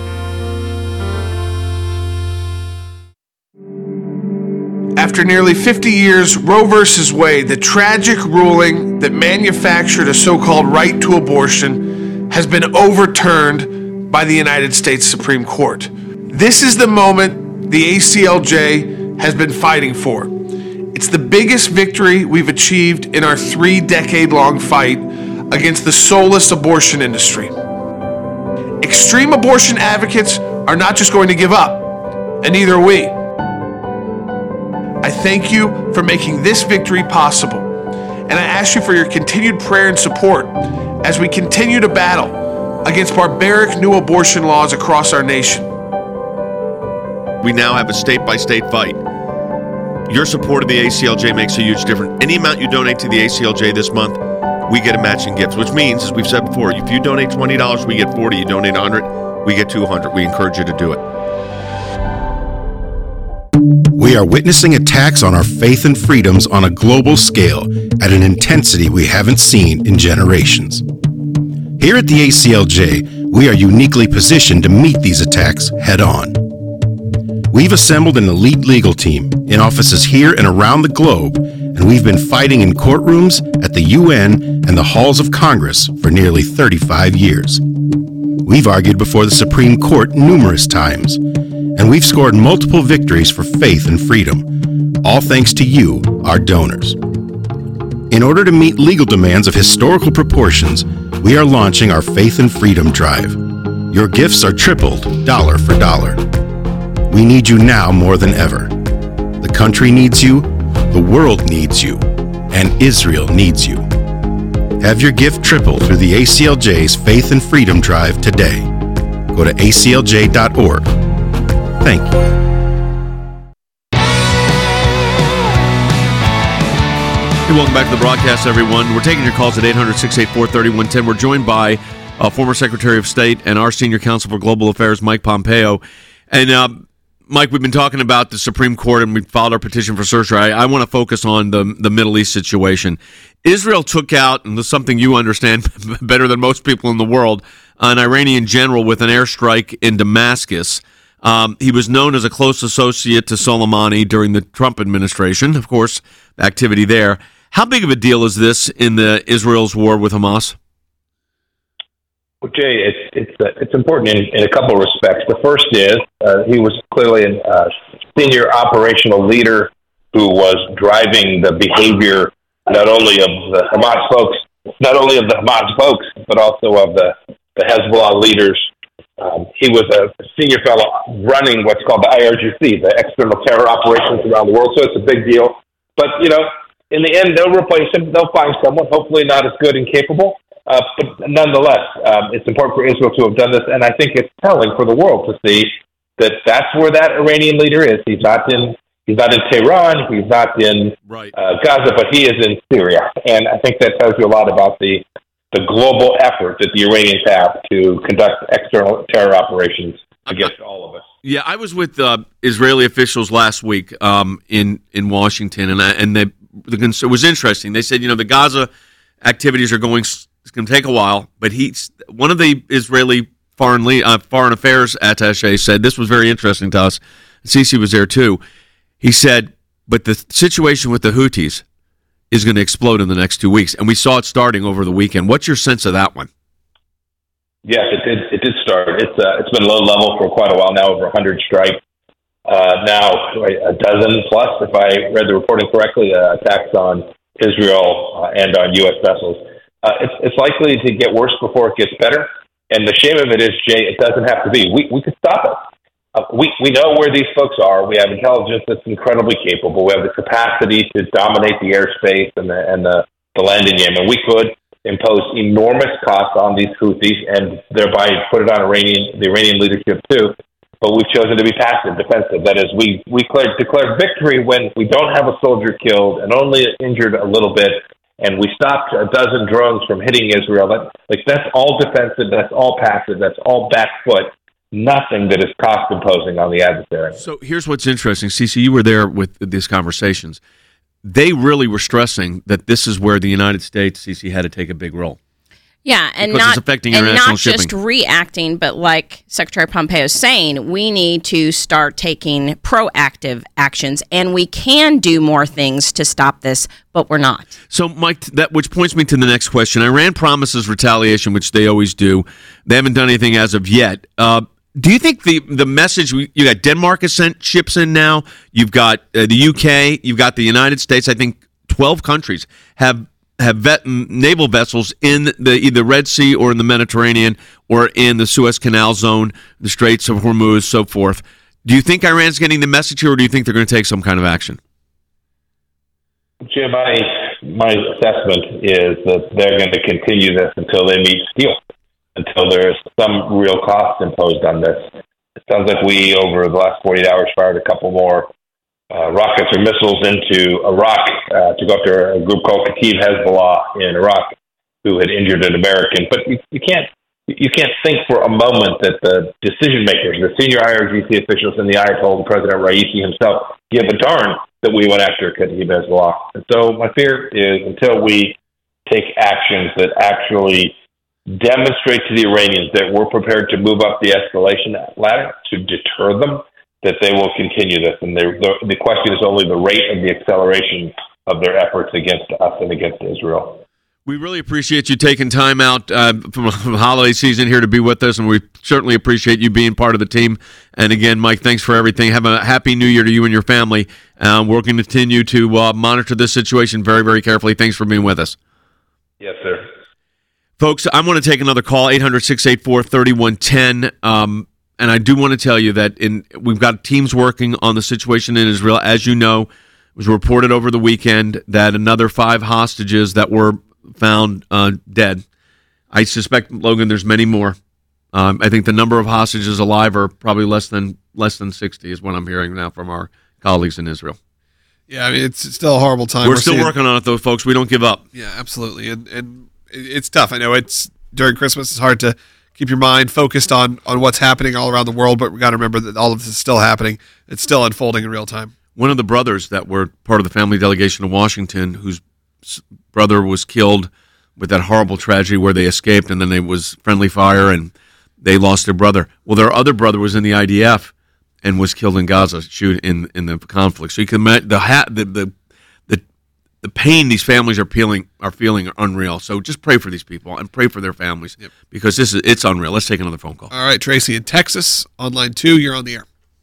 After nearly 50 years, Roe v. Wade, the tragic ruling that manufactured a so-called right to abortion, has been overturned by the United States Supreme Court. This is the moment the ACLJ has been fighting for. It's the biggest victory we've achieved in our 3-decade-long fight against the soulless abortion industry. Extreme abortion advocates are not just going to give up, and neither are we. I thank you for making this victory possible, and I ask you for your continued prayer and support as we continue to battle against barbaric new abortion laws across our nation. We now have a state-by-state fight. Your support of the ACLJ makes a huge difference. Any amount you donate to the ACLJ this month, we get a matching gift, which means, as we've said before, if you donate $20, we get $40. You donate $100, we get $200. We encourage you to do it. We are witnessing attacks on our faith and freedoms on a global scale at an intensity we haven't seen in generations. Here at the ACLJ, we are uniquely positioned to meet these attacks head on. We've assembled an elite legal team in offices here and around the globe, and we've been fighting in courtrooms at the UN and the halls of Congress for nearly 35 years. We've argued before the Supreme Court numerous times, and we've scored multiple victories for faith and freedom, all thanks to you, our donors. In order to meet legal demands of historical proportions, we are launching our Faith and Freedom Drive. Your gifts are tripled, dollar for dollar. We need you now more than ever. The country needs you, the world needs you, and Israel needs you. Have your gift triple through the ACLJ's Faith and Freedom Drive today. Go to aclj.org. Thank you. Hey, welcome back to the broadcast, everyone. We're taking your calls at 800-684-3110. We're joined by former Secretary of State and our Senior Counsel for Global Affairs, Mike Pompeo. And, Mike, we've been talking about the Supreme Court, and we filed our petition for certiorari. I want to focus on the Middle East situation. Israel took out, and this is something you understand better than most people in the world, an Iranian general with an airstrike in Damascus. He was known as a close associate to Soleimani during the Trump administration. Of course, the activity there. How big of a deal is this in Israel's war with Hamas? Well, Jay, it's important in a couple of respects. The first is he was clearly a senior operational leader who was driving the behavior not only of the Hamas folks, but also of the Hezbollah leaders. He was a senior fellow running what's called the IRGC, the External Terror Operations around the world. So it's a big deal. But in the end, they'll replace him. They'll find someone, hopefully not as good and capable. But nonetheless, it's important for Israel to have done this, and I think it's telling for the world to see that that's where that Iranian leader is. He's not in Tehran, he's not in Gaza, but he is in Syria, and I think that tells you a lot about the global effort that the Iranians have to conduct external terror operations against all of us. Yeah, I was with Israeli officials last week in Washington, and it was interesting. They said, the Gaza activities are going. It's going to take a while, but one of the Israeli foreign affairs attaché said this was very interesting to us. Sisi was there too. He said, but the situation with the Houthis is going to explode in the next 2 weeks, and we saw it starting over the weekend. What's your sense of that one? Yes, it did start. It's been low level for quite a while now, over 100 strikes. Now a dozen plus, if I read the reporting correctly, attacks on Israel and on U.S. vessels. It's likely to get worse before it gets better. And the shame of it is, Jay, it doesn't have to be. We could stop it. We know where these folks are. We have intelligence that's incredibly capable. We have the capacity to dominate the airspace and the land in Yemen. We could impose enormous costs on these Houthis and thereby put it on the Iranian leadership too. But we've chosen to be passive, defensive. That is, we declared victory when we don't have a soldier killed and only injured a little bit. And we stopped a dozen drones from hitting Israel. That's all defensive. That's all passive. That's all back foot. Nothing that is cost imposing on the adversary. So here's what's interesting. Cece, you were there with these conversations. They really were stressing that this is where the United States, Cece, had to take a big role. Yeah, and because it's affecting international shipping. Just reacting, but like Secretary Pompeo is saying, we need to start taking proactive actions, and we can do more things to stop this, but we're not. So, Mike, which points me to the next question. Iran promises retaliation, which they always do. They haven't done anything as of yet. Do you think the message, you got Denmark has sent ships in now, you've got the UK, you've got the United States, I think 12 countries have naval vessels in either Red Sea or in the Mediterranean or in the Suez Canal zone, the Straits of Hormuz, so forth. Do you think Iran's getting the message here, or do you think they're going to take some kind of action? Jim, my assessment is that they're going to continue this until they meet steel, until there's some real cost imposed on this. It sounds like we, over the last 48 hours, fired a couple more rockets or missiles into Iraq to go after a group called Kataib Hezbollah in Iraq, who had injured an American. But you can't think for a moment that the decision makers, the senior IRGC officials, and the Ayatollah, President Raisi himself, give a darn that we went after Kataib Hezbollah. And so my fear is until we take actions that actually demonstrate to the Iranians that we're prepared to move up the escalation ladder to deter them, that they will continue this. And the question is only the rate of the acceleration of their efforts against us and against Israel. We really appreciate you taking time out from the holiday season here to be with us, and we certainly appreciate you being part of the team. And again, Mike, thanks for everything. Have a happy New Year to you and your family. We're going to continue to monitor this situation very, very carefully. Thanks for being with us. Yes, sir. Folks, I want to take another call, 800-684-3110. And I do want to tell you that we've got teams working on the situation in Israel. As you know, it was reported over the weekend that another 5 hostages that were found dead. I suspect, Logan, there's many more. I think the number of hostages alive are probably less than 60 is what I'm hearing now from our colleagues in Israel. Yeah, I mean, it's still a horrible time. We're still working on it, though, folks. We don't give up. Yeah, absolutely. And it's tough. I know it's during Christmas. It's hard to keep your mind focused on what's happening all around the world, but we got to remember that all of this is still happening. It's still unfolding in real time. One of the brothers that were part of the family delegation to Washington, whose brother was killed with that horrible tragedy where they escaped, and then it was friendly fire, and they lost their brother. Well, their other brother was in the IDF and was killed in Gaza, in the conflict. So you can imagine the pain these families are feeling are unreal. So just pray for these people and pray for their families because it's unreal. Let's take another phone call. All right, Tracy in Texas, on line 2, you're on the air.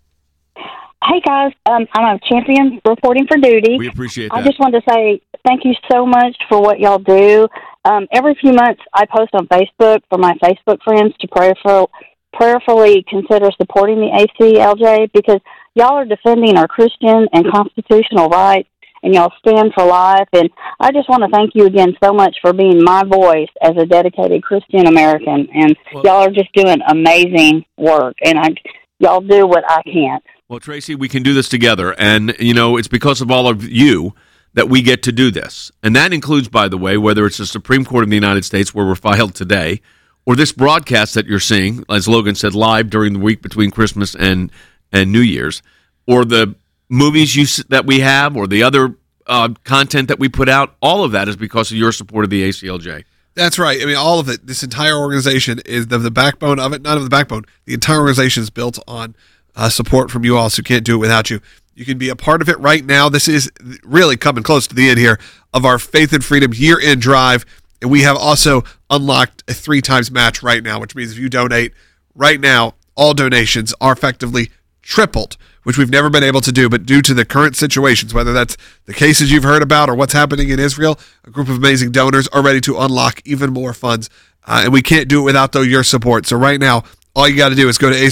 Hey, guys. I'm a champion reporting for duty. We appreciate that. I just wanted to say thank you so much for what y'all do. Every few months, I post on Facebook for my Facebook friends to prayerfully consider supporting the ACLJ because y'all are defending our Christian and constitutional rights, and y'all stand for life. And I just want to thank you again so much for being my voice as a dedicated Christian American. And y'all are just doing amazing work, and y'all do what I can't. Well, Tracy, we can do this together, and, it's because of all of you that we get to do this. And that includes, by the way, whether it's the Supreme Court of the United States where we're filed today, or this broadcast that you're seeing, as Logan said, live during the week between Christmas and New Year's, or the movies that we have, or the other content that we put out. All of that is because of your support of the ACLJ. That's right. I mean, all of it, this entire organization is the backbone of it. None of the backbone. The entire organization is built on support from you all, so can't do it without you. You can be a part of it right now. This is really coming close to the end here of our Faith and Freedom year-end drive, and we have also unlocked a 3-times match right now, which means if you donate right now, all donations are effectively tripled, which we've never been able to do, but due to the current situations, whether that's the cases you've heard about or what's happening in Israel, a group of amazing donors are ready to unlock even more funds, and we can't do it without, though, your support. So right now, all you got to do is go to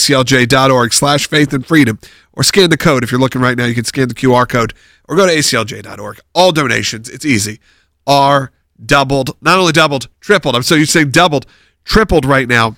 aclj.org/faithandfreedom or scan the code. If you're looking right now, you can scan the QR code or go to aclj.org. All donations, it's easy, are doubled, not only doubled, tripled. I'm so used to saying doubled, tripled right now.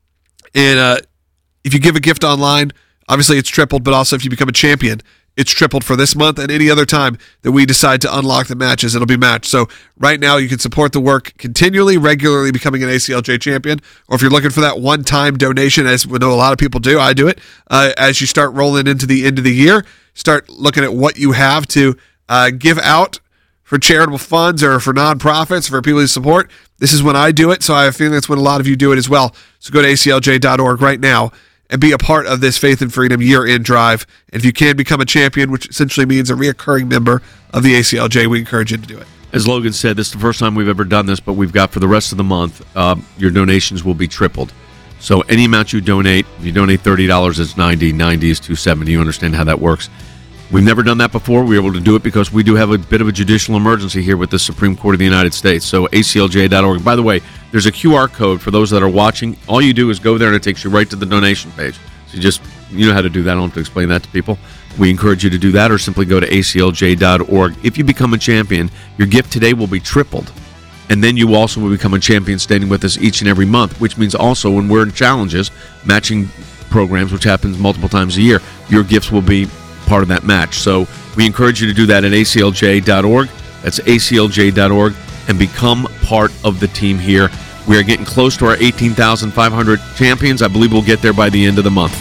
And if you give a gift online, obviously it's tripled, but also if you become a champion, it's tripled for this month and any other time that we decide to unlock the matches, it'll be matched. So right now you can support the work continually, regularly becoming an ACLJ champion, or if you're looking for that one-time donation, as we know a lot of people do, I do it, as you start rolling into the end of the year, start looking at what you have to give out for charitable funds or for nonprofits, for people to support. This is when I do it, so I have a feeling that's when a lot of you do it as well. So go to aclj.org right now and be a part of this Faith and Freedom year-end drive. And if you can become a champion, which essentially means a reoccurring member of the ACLJ, we encourage you to do it. As Logan said, this is the first time we've ever done this, but we've got for the rest of the month, your donations will be tripled. So any amount you donate, if you donate $30, it's $90, $90 is $270. You understand how that works. We've never done that before. We were able to do it because we do have a bit of a judicial emergency here with the Supreme Court of the United States. So aclj.org. By the way, there's a QR code for those that are watching. All you do is go there and it takes you right to the donation page. So you know how to do that. I don't have to explain that to people. We encourage you to do that or simply go to aclj.org. If you become a champion, your gift today will be tripled. And then you also will become a champion standing with us each and every month, which means also when we're in challenges, matching programs, which happens multiple times a year, your gifts will be part of that match. So we encourage you to do that at aclj.org. That's aclj.org, and become part of the team here. We are getting close to our 18,500 champions. I believe we'll get there by the end of the month.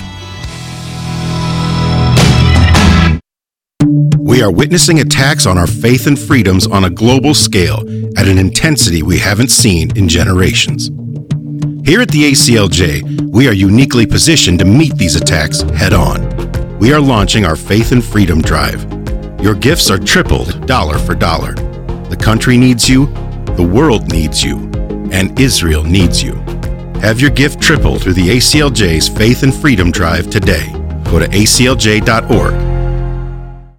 We are witnessing attacks on our faith and freedoms on a global scale at an intensity we haven't seen in generations. Here at the ACLJ, we are uniquely positioned to meet these attacks head on. We are launching our Faith and Freedom Drive. Your gifts are tripled dollar for dollar. The country needs you, the world needs you, and Israel needs you. Have your gift tripled through the ACLJ's Faith and Freedom Drive today. Go to aclj.org